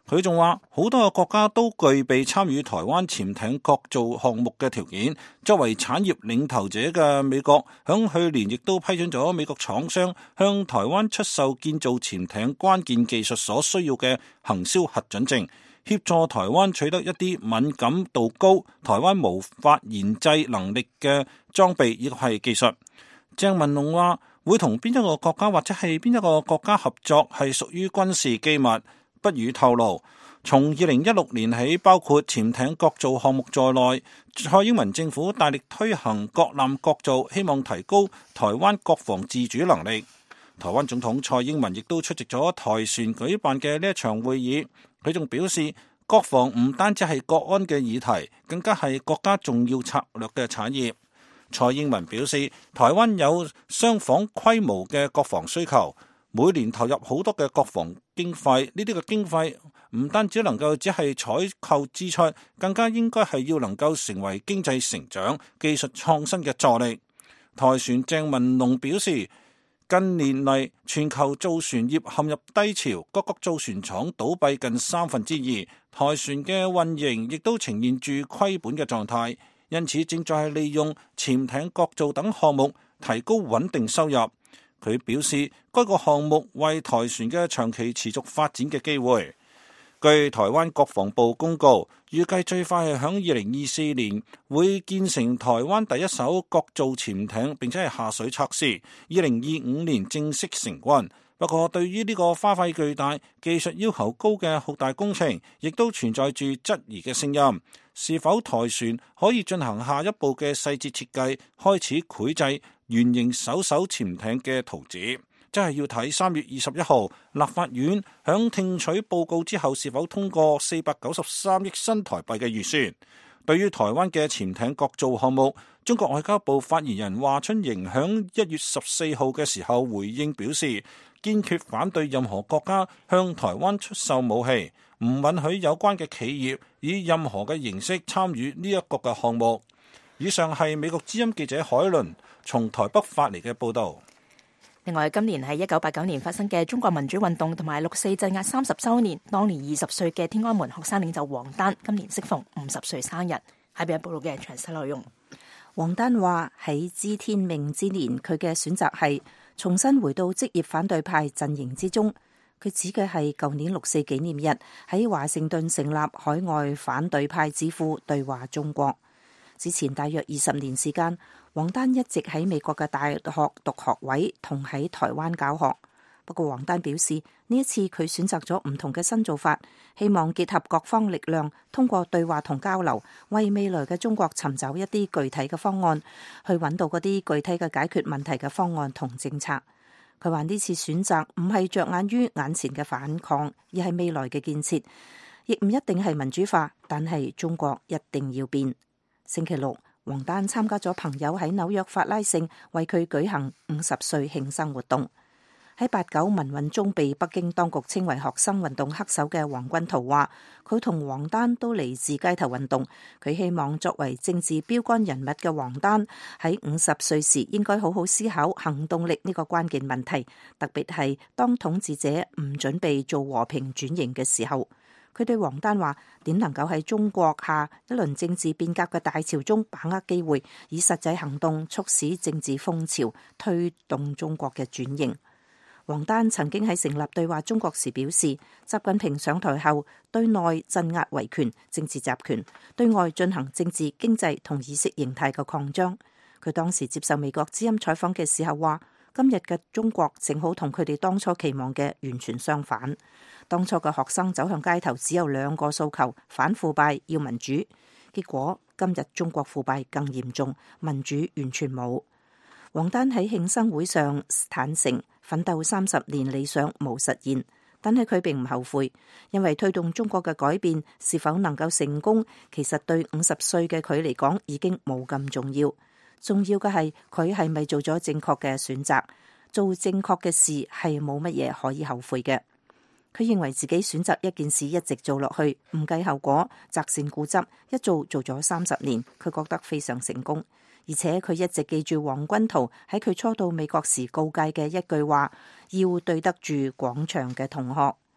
佢仲話好多個國家都具備參與台灣潛艇國造項目嘅條件。作為產業領頭者嘅美國，響去年亦都批准咗美國廠商向台灣出售建造潛艇關鍵技術所需要嘅行銷核准證，協助台灣取得一啲敏感度高、台灣無法研製能力嘅裝備亦係技術。鄭文龍話會同邊一個國家或者係邊一個國家合作係屬於軍事機密，不予透露。從二零一六年起，包括潛艇國造項目在內，蔡英文政府大力推行國艦國造，希望提高台灣國防自主能力。台灣總統蔡英文亦都出席咗台船舉辦嘅呢一場會議，佢仲表示，國防唔單止係國安嘅議題，更加係國家重要策略嘅產業。蔡英文表示，台灣有相仿規模嘅國防需求，每年投入好多嘅國防經費，呢啲嘅經費唔單止能夠只係採購支出，更加應該係要能夠成為經濟成長、技術創新嘅助力。台船鄭文龍表示，近年嚟全球造船業陷入低潮，各個造船廠倒閉近三分之二，台船嘅運營亦都呈現住虧本嘅狀態，因此正在係利用潛艇國造等項目提高穩定收入。佢表示，該個項目為台船嘅長期持續發展嘅機會。據台灣國防部公告，預計最快係響二零二四年會建成台灣第一艘國造潛艇，並且係下水測試，二零二五年正式成軍。不過，對於呢個花費巨大、技術要求高嘅浩大工程，亦都存在住質疑嘅聲音。是否台船可以進行下一步嘅細節設計，開始繪製原型首艘潛艇嘅圖紙？真係要睇三月二十一號立法院響聽取報告之後，是否通過四百九十三億新台幣嘅預算。對於台灣嘅潛艇國造項目，中國外交部發言人華春瑩響一月十四號嘅時候回應表示，堅決反對任何國家向台灣出售武器，唔允許有關嘅企業以任何嘅形式參與呢一個嘅項目。以上係美國之音記者海倫從台北發嚟嘅報導。 另外，今年係一九八九年發生嘅中國民主運動同埋六四鎮壓三十週年，當年二十歲嘅天安門學生領袖王丹今年適逢五十歲生日。下邊報道嘅詳細內容。 王丹話喺知天命之年，佢嘅選擇係重新回到職業反對派陣營之中。佢指嘅係舊年六四紀念日喺華盛頓成立海外反對派智庫對話中國。之前大約二十年時間，王丹一直喺美國嘅大學讀學位，同喺台灣教學。不過王丹表示，呢一次佢選擇咗唔同嘅新做法，希望結合各方力量，通過對話同交流，為未來嘅中國尋找一啲具體嘅方案，去揾到嗰啲具體嘅解決問題嘅方案同政策。佢話呢次選擇唔係着眼於眼前嘅反抗，而係未來嘅建設，亦唔一定係民主化，但係中國一定要變。星期六，王丹參加咗朋友喺紐約法拉盛為佢舉行五十歲慶生活動。喺八九民運中被北京當局稱為學生運動黑手嘅黃君濤話，佢同王丹都嚟自街頭運動，佢希望作為政治標杆人物嘅王丹喺五十歲時應該好好思考行動力呢個關鍵問題，特別係當統治者唔準備做和平轉型嘅時候。佢對王丹話，點能夠喺中國下一輪政治變革嘅大潮中把握機會，以實際行動促使政治風潮，推動中國嘅轉型。王丹曾經喺成立對話中國時表示，習近平上台後對內鎮壓維權、政治集權，對外進行政治、經濟同意識形態嘅擴張。佢當時接受美國之音採訪嘅時候話，今日嘅中國正好同佢哋當初期望嘅完全相反。當初嘅學生走向街頭只有兩個訴求：反腐敗、要民主。結果今日中國腐敗更嚴重，民主完全冇。王丹喺慶生會上坦誠，奮鬥三十年理想冇實現，但係佢並唔後悔，因為推動中國嘅改變是否能夠成功，其實對五十歲嘅佢嚟講已經冇咁重要。重要嘅係佢係咪做咗正確嘅選擇，做正確嘅事係冇乜嘢可以後悔嘅。佢認為自己選擇一件事一直做落去，唔計後果，擇善固執，一做做咗三十年，佢覺得非常成功。而且佢一直記住黃君濤喺佢初到美國時告誡嘅一句話：要對得住廣場嘅同學。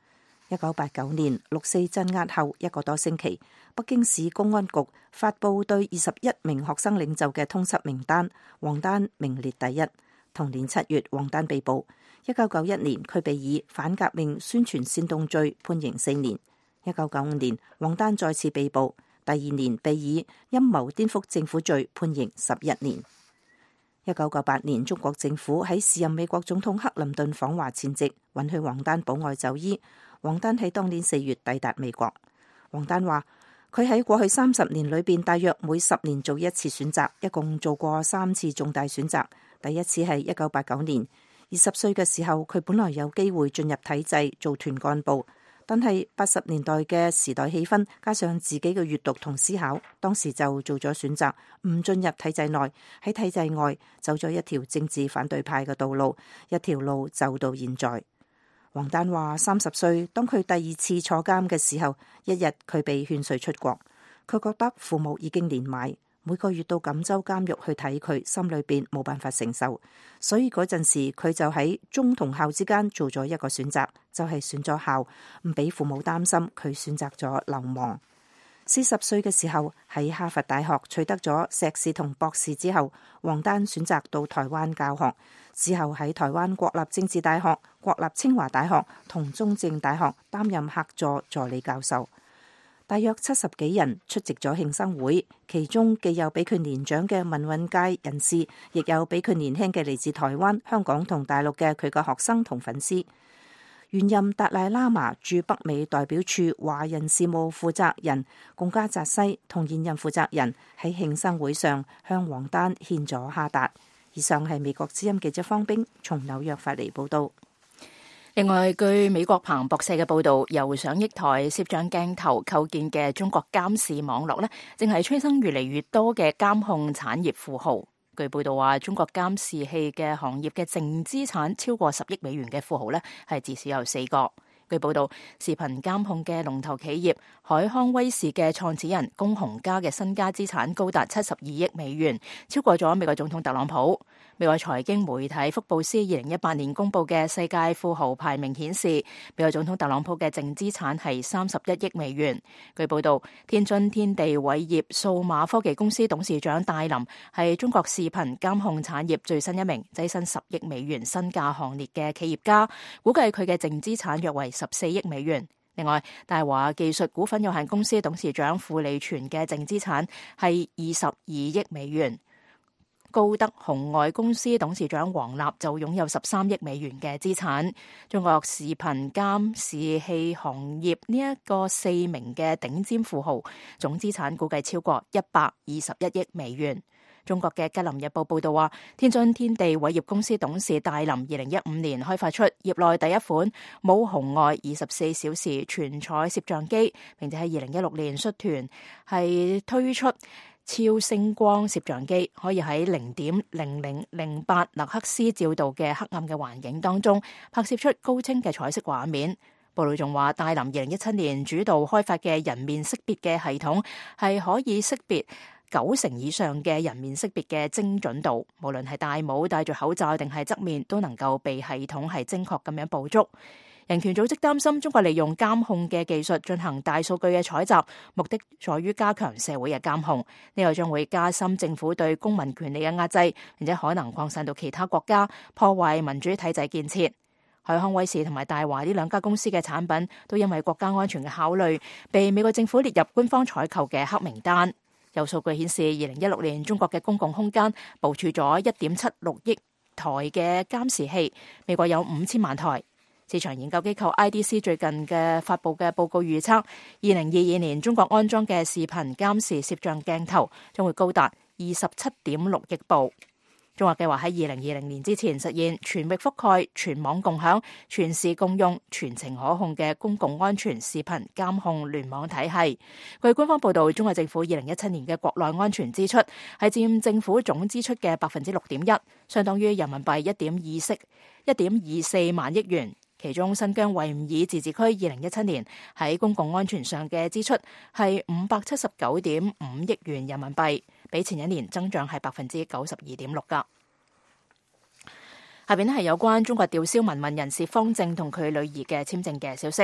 一九八九年六四鎮壓後一個多星期，北京市公安局發布對二十一名學生領袖嘅通緝名單，王丹名列第一。同年七月，王丹被捕。一九九一年，佢被以反革命宣傳煽動罪判刑四年。一九九五年，王丹再次被捕，第二年被以陰謀顛覆政府罪判刑十一年。一九九八年，中國政府喺時任美國總統克林頓訪華前夕，允許王丹保外就醫。王丹喺當年四月抵達美國。王丹話：佢喺過去三十年裏邊，大約每十年做一次選擇，一共做過三次重大選擇。第一次係一九八九年，二十歲嘅時候，佢本來有機會進入體制做團幹部。但係八十年代嘅時代氣氛，加上自己嘅閱讀同思考，當時就做咗選擇，唔進入體制內，喺體制外走咗一條政治反對派嘅道路，一條路走到現在。王丹話：三十歲，當佢第二次坐監嘅時候，一日佢被勸退出國，佢覺得父母已經年邁，每個月到錦州監獄去睇佢，心裏邊冇辦法承受，所以嗰陣時佢就喺忠同孝之間做咗一個選擇，就係選咗孝，唔俾父母擔心，佢選擇咗流亡。四十歲嘅時候喺哈佛大學取得咗碩士同博士之後，王丹選擇到台灣教學，之後喺台灣國立政治大學、國立清華大學同中正大學擔任客座助理教授。大約七十幾人出席咗慶生會，其中既有比佢年長嘅民運界人士，亦有比佢年輕嘅嚟自台灣、香港同大陸嘅佢嘅學生同粉絲。現任達賴喇嘛駐北美代表處華人事務負責人貢加扎西同現任負責人喺慶生會上向王丹獻咗哈達。以上係美國之音記者方冰從紐約發嚟報道。 另外，據美國彭博社嘅報導，由上億台攝像鏡頭構建嘅中國監視網絡呢，正係催生越嚟越多嘅監控產業富豪。據報導話，中國監視器嘅行業嘅淨資產超過十億美元嘅富豪呢，係至少有四個。據報導，視頻監控嘅龍頭企業海康威視嘅創始人龔洪嘉嘅身家資產高達七十二億美元，超過咗美國總統特朗普。美國財經媒體福布斯二零一八年公佈嘅世界富豪排名顯示，美國總統特朗普嘅淨資產係三十一億美元。據報導，天津天地偉業數碼科技公司董事長戴琳係中國視頻監控產業最新一名躋身十億美元身價行列嘅企業家，估計佢嘅淨資產約為十四億美元。另外，大華技術股份有限公司董事長傅利全嘅淨資產係二十二億美元。高德紅外公司董事長王立就擁有十三億美元嘅資產。中國視頻監視器行業呢一個四名嘅頂尖富豪總資產估計超過一百二十一億美元。中國嘅吉林日報報道話，天津天地偉業公司董事戴琳二零一五年開發出業內第一款冇紅外二十四小時全彩攝像機，並且喺二零一六年率團係推出超聲光攝像機，可以喺零點零零零八勒克斯照度嘅黑暗嘅環境當中拍攝出高清嘅彩色畫面。報道仲話，戴琳二零一七年主導開發嘅人面識別嘅系統係可以識別九成以上嘅人面識別嘅精準度，無論係戴帽、戴住口罩定係側面，都能夠被系統係精確咁樣捕捉。人權組織擔心中國利用監控嘅技術進行大數據嘅採集，目的在於加強社會嘅監控。呢個將會加深政府對公民權利嘅壓制，並且可能擴散到其他國家，破壞民主體制建設。海康威視同埋大華呢兩家公司嘅產品都因為國家安全嘅考慮，被美國政府列入官方採購嘅黑名單。有數據顯示，二零一六年中國嘅公共空間部署咗一點七六億台嘅監視器，美國有五千萬台。市場研究機構 I D C 最近嘅發布嘅報告預測，二零二二年中國安裝嘅視頻監視攝像鏡頭將會高達二十七點六億部。中國計劃喺二零二零年之前實現全域覆蓋、全網共享、全市共用、全程可控嘅公共安全視頻監控聯網體系。據官方報道，中國政府二零一七年嘅國內安全支出係佔政府總支出嘅百分之六點一，相當於人民幣一點二四一點二四萬億元。其中新疆維吾爾自治區二零一七年喺公共安全上嘅支出係五百七十九點五億元人民幣，比前一年增長係百分之九十二點六噶。下邊係有關中國吊銷民運人士方正同佢女兒嘅簽證嘅消息。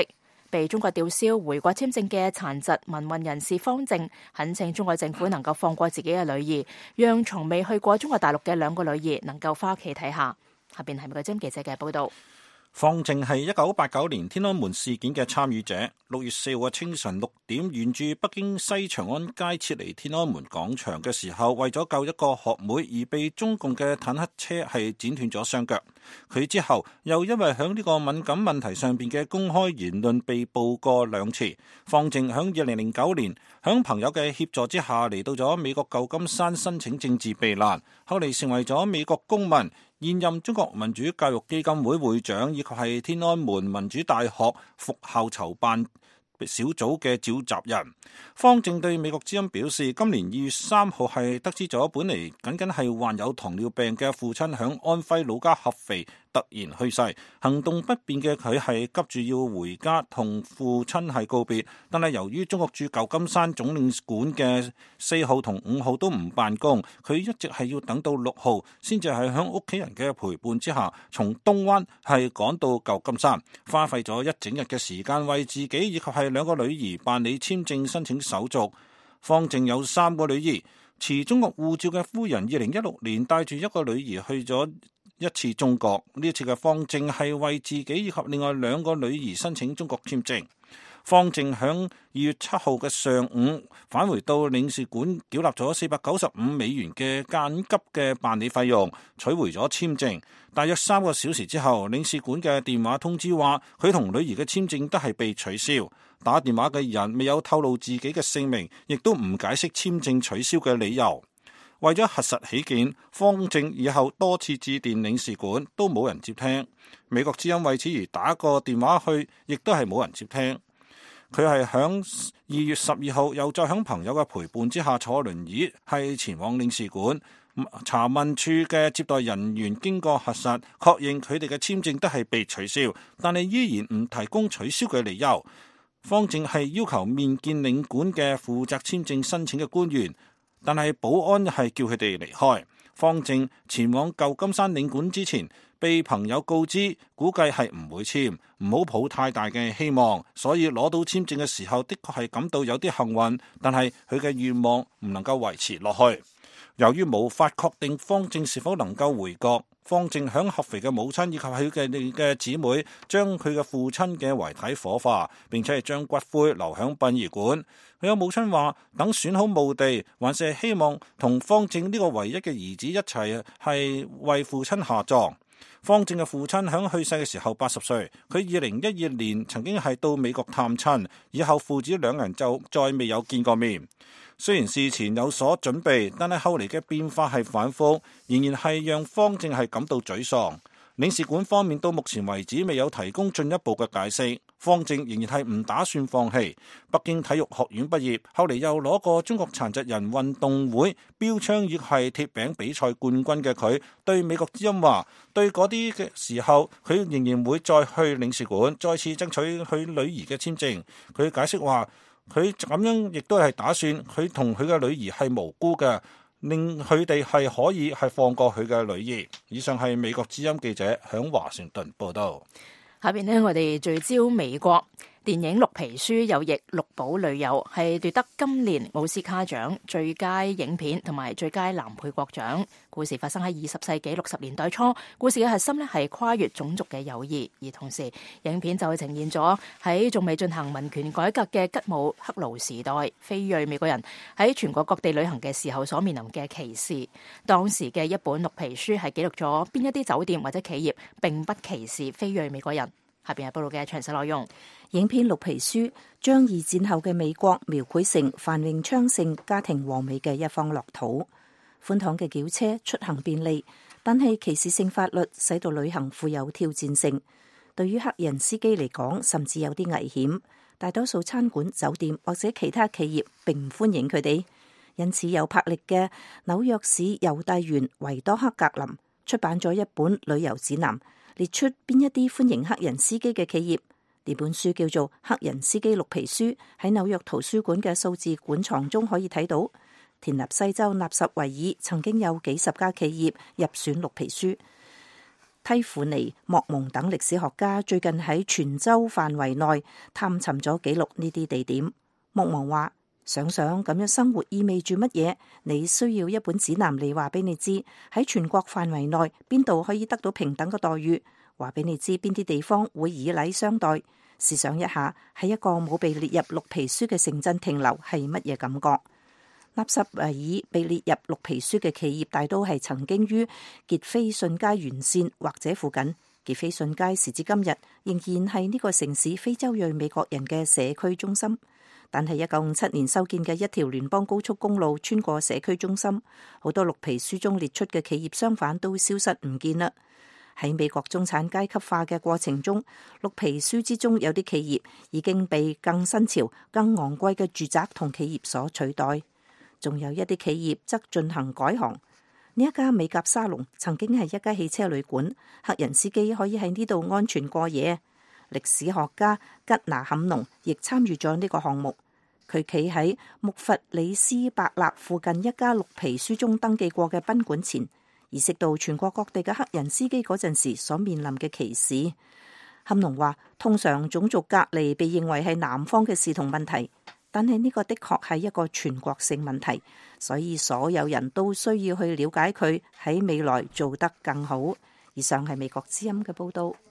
被中國吊銷回國簽證嘅殘疾民運人士方正，懇請中國政府能夠放過自己嘅女兒，讓從未去過中國大陸嘅兩個女兒能夠翻屋企睇下。下邊係美國之音記者嘅報道。 方正係一九八九年天安門事件嘅參與者。六月四號清晨六點，沿住北京西長安街撤離天安門廣場嘅時候，為咗救一個學妹而被中共嘅坦克車係剪斷咗雙腳。佢之後又因為響呢個敏感問題上邊嘅公開言論被捕過兩次。方正響二零零九年響朋友嘅協助之下嚟到咗美國舊金山申請政治避難，後嚟成為咗美國公民，現任中國民主教育基金會會長，以及係天安門民主大學復校籌辦小組嘅召集人。方正對美國之音表示，今年二月三號係得知咗本嚟僅僅係患有糖尿病嘅父親響安徽老家合肥突然去世，行動不便嘅佢係急住要回家同父親係告別，但係由於中國駐舊金山總領館嘅四號同五號都唔辦公，佢一直係要等到六號先至係響屋企人嘅陪伴之下，從東灣係趕到舊金山，花費咗一整日嘅時間為自己以及係兩個女兒辦理簽證申請手續。方正有三個女兒，持中國護照嘅夫人二零一六年帶住一個女兒去咗一次中國，呢一次嘅方正係為自己以及另外兩個女兒申請中國簽證。方正響二月七號嘅上午返回到領事館，繳納咗四百九十五美元嘅緊急嘅辦理費用，取回咗簽證。大約三個小時之後，領事館嘅電話通知話，佢同女兒嘅簽證都係被取消。打電話嘅人未有透露自己嘅姓名，亦都唔解釋簽證取消嘅理由。為咗核實起見，方正以後多次致電領事館都冇人接聽。美國之音為此而打個電話去，亦都係冇人接聽。佢係響二月十二號又再響朋友嘅陪伴之下坐輪椅係前往領事館。查問處嘅接待人員經過核實，確認佢哋嘅簽證都係被取消，但係依然唔提供取消嘅理由。方正係要求面見領館嘅負責簽證申請嘅官員，但係保安係叫佢哋離開。方正前往舊金山領館之前，被朋友告知估計係唔會簽，唔好抱太大嘅希望，所以攞到簽證嘅時候的確係感到有啲幸運，但係佢嘅願望唔能夠維持落去。由於無法確定方正是否能夠回國，方正響合肥嘅母親以及佢嘅嘅姊妹將佢嘅父親嘅遺體火化，並且係將骨灰留響殯儀館。佢嘅母親話，等選好墓地，還是希望同方正呢個唯一嘅兒子一齊係為父親下葬。方正嘅父親響去世嘅時候八十歲，佢二零一二年曾經係到美國探親，以後父子兩人就再未有見過面。雖然事前有所準備，但係後嚟嘅變化係反覆，仍然係讓方正係感到沮喪。領事館方面到目前為止未有提供進一步嘅解釋。方正仍然係唔打算放棄。北京體育學院畢業，後嚟又攞過中國殘疾人運動會標槍亦係鐵餅比賽冠軍嘅佢，對美國之音話，對嗰啲嘅時候，佢仍然會再去領事館，再次爭取佢女兒嘅簽證。佢解釋話，佢咁樣亦都係打算佢同佢嘅女兒係無辜嘅，令佢哋係可以係放過佢嘅女兒。以上係美國之音記者響華盛頓報道。 下邊呢，我哋聚焦美國電影《綠皮書》有翼綠堡女友係奪得今年奧斯卡獎最佳影片同埋最佳男配角獎。故事發生喺二十世紀六十年代初，故事嘅核心呢係跨越種族嘅友誼，而同時影片就呈現咗喺仲未進行民權改革嘅吉姆克勞時代，非裔美國人喺全國各地旅行嘅時候所面臨嘅歧視。當時嘅一本綠皮書係記錄咗邊一啲酒店或者企業並不歧視非裔美國人。下邊係報道嘅詳細內容。 影片《綠皮書》將二戰後嘅美國描繪成繁榮昌盛、家庭和美嘅一方樂土。寬敞嘅轎車出行便利，但係歧視性法律使到旅行富有挑戰性。對於黑人司機嚟講，甚至有啲危險。大多數餐館、酒店或者其他企業並唔歡迎佢哋。因此有魄力嘅紐約市郵遞員維多克格林出版咗一本旅遊指南，列出邊一啲歡迎黑人司機嘅企業。呢本書叫做《黑人司機綠皮書》，喺紐約圖書館嘅數字館藏中可以睇到。田納西州納什維爾曾經有幾十家企業入選綠皮書。 蒂芙尼、莫蒙等歷史學家最近喺全州範圍內探尋咗記錄呢啲地點。莫蒙話：想想咁樣生活意味住乜嘢？你需要一本指南嚟話俾你知，喺全國範圍內邊度可以得到平等嘅待遇，話俾你知邊啲地方會以禮相待。試想一下，喺一個冇被列入綠皮書嘅城鎮停留係乜嘢感覺？納什維爾被列入綠皮書嘅企業大都係曾經於傑菲遜街沿線或者附近。傑菲遜街時至今日仍然係呢個城市非洲裔美國人嘅社區中心。但係一九五七年修建嘅一條聯邦高速公路穿過社區中心，好多綠皮書中列出嘅企業商販都消失唔見啦。喺美國中產階級化嘅過程中，綠皮書之中有啲企業已經被更新潮、更昂貴嘅住宅同企業所取代。仲有一啲企業則進行改行。呢一家美甲沙龍曾經係一家汽車旅館，黑人司機可以喺呢度安全過夜。歷史學家吉拿坎農亦參與咗呢個項目。佢企喺穆弗里斯伯勒附近一家綠皮書中登記過嘅賓館前，意識到全國各地嘅黑人司機嗰陣時所面臨嘅歧視。坎農話：通常種族隔離被認為係南方嘅事同問題。但係呢個的確係一個全國性問題，所以所有人都需要去了解佢喺未來做得更好。以上係美國之音嘅報導。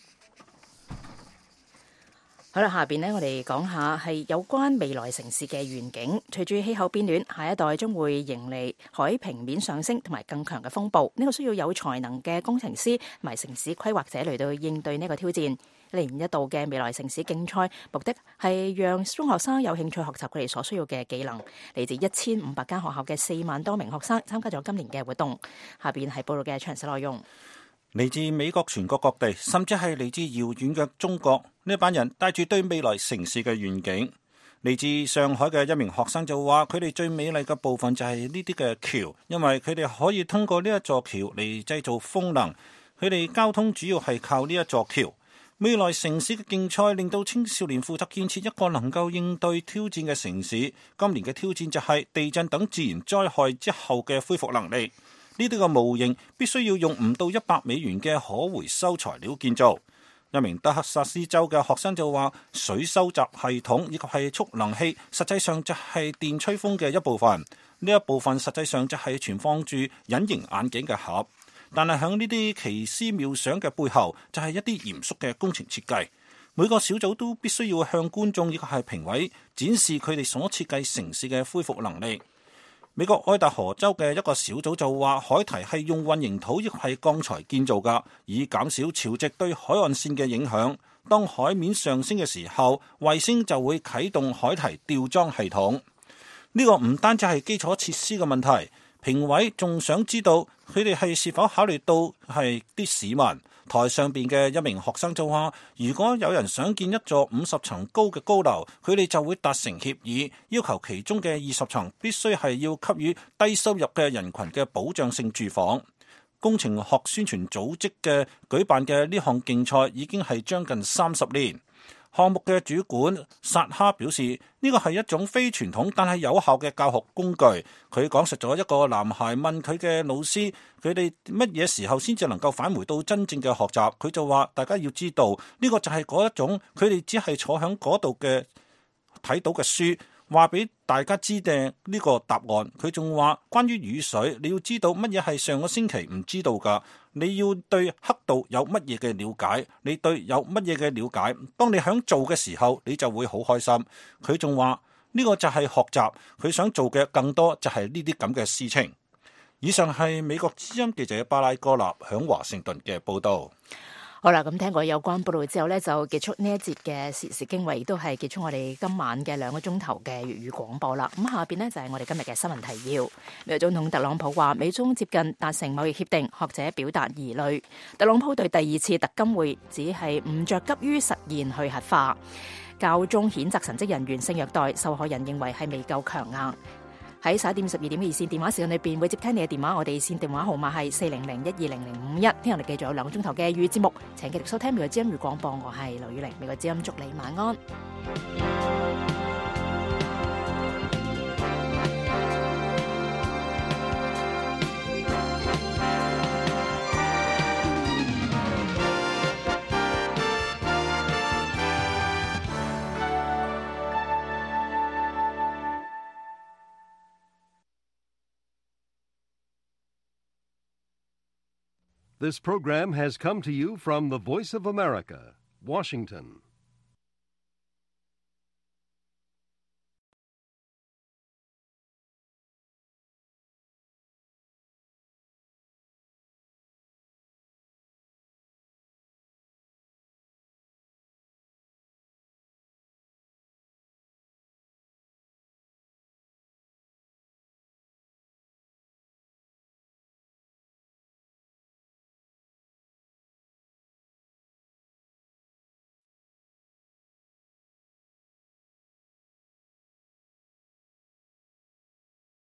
好啦，下邊呢，我哋講下係有關未來城市嘅願景。隨住氣候變暖，下一代將會迎嚟海平面上升同埋更強嘅風暴。呢個需要有才能嘅工程師同埋城市規劃者嚟到應對呢個挑戰。一年一度嘅未來城市競賽，目的係讓中學生有興趣學習佢哋所需要嘅技能。嚟自一千五百間學校嘅四萬多名學生參加咗今年嘅活動。下邊係報道嘅詳細內容。 嚟自美國全國各地，甚至係嚟自遙遠嘅中國，呢班人帶住對未來城市嘅願景。嚟自上海嘅一名學生就話：佢哋最美麗嘅部分就係呢啲嘅橋，因為佢哋可以通過呢一座橋嚟製造風能。佢哋交通主要係靠呢一座橋。未來城市嘅競賽令到青少年負責建設一個能夠應對挑戰嘅城市。今年嘅挑戰就係地震等自然災害之後嘅恢復能力。呢啲嘅模型必須要用唔到一百美元嘅可回收材料建造。一名德克薩斯州嘅學生就話：水收集系統以及係蓄能器，實際上就係電吹風嘅一部分。呢一部分實際上就係存放住隱形眼鏡嘅盒。但係喺呢啲奇思妙想嘅背後，就係一啲嚴肅嘅工程設計。每個小組都必須要向觀眾以及係評委展示佢哋所設計城市嘅恢復能力。美國愛達荷州嘅一個小組就話，海堤係用混凝土亦係鋼材建造㗎，以減少潮汐對海岸線嘅影響。當海面上升嘅時候，衛星就會啟動海堤吊裝系統。呢個唔單止係基礎設施嘅問題。評委仲想知道佢哋係是否考慮到係啲市民。台上邊嘅一名學生就話：如果有人想建一座五十層高嘅高樓，佢哋就會達成協議，要求其中嘅二十層必須係要給予低收入嘅人群嘅保障性住房。工程學宣傳組織嘅舉辦嘅呢項競賽已經係將近三十年。項目嘅主管薩哈表示，呢個係一種非傳統但係有效嘅教學工具。佢講述咗一個男孩問佢嘅老師，佢哋乜嘢時候先至能夠返回到真正嘅學習。佢就話：大家要知道，呢個就係嗰一種佢哋只係坐喺嗰度嘅睇到嘅書，話俾大家知嘅呢個答案。佢仲話：關於雨水，你要知道乜嘢係上個星期唔知道㗎。你要對黑道有乜嘢嘅了解，你對有乜嘢嘅了解，當你響做嘅時候，你就會好開心。佢仲話呢個就係學習，佢想做嘅更多就係呢啲咁嘅事情。以上係美國之音記者巴拉哥納響華盛頓嘅報道。 好啦，咁聽過有關報道之後呢，就結束呢一節嘅時事經緯，亦都係結束我哋今晚嘅兩個鐘頭嘅粵語廣播啦。咁下邊呢，就係我哋今日嘅新聞提要。美國總統特朗普話，美中接近達成貿易協定，學者表達疑慮。特朗普對第二次特金會只係唔着急於實現去核化。教宗譴責神職人員性虐待，受害人認為係未夠強硬。喺十一點十二點嘅熱線電話時間裏邊，會接聽你嘅電話。我哋線電話號碼係四零零一二零零五一。聽日我哋繼續有兩個鐘頭嘅粵語節目，請繼續收聽美國之音粵廣播。我係劉宇玲，美國之音祝你晚安。 This program has come to you from the Voice of America, Washington.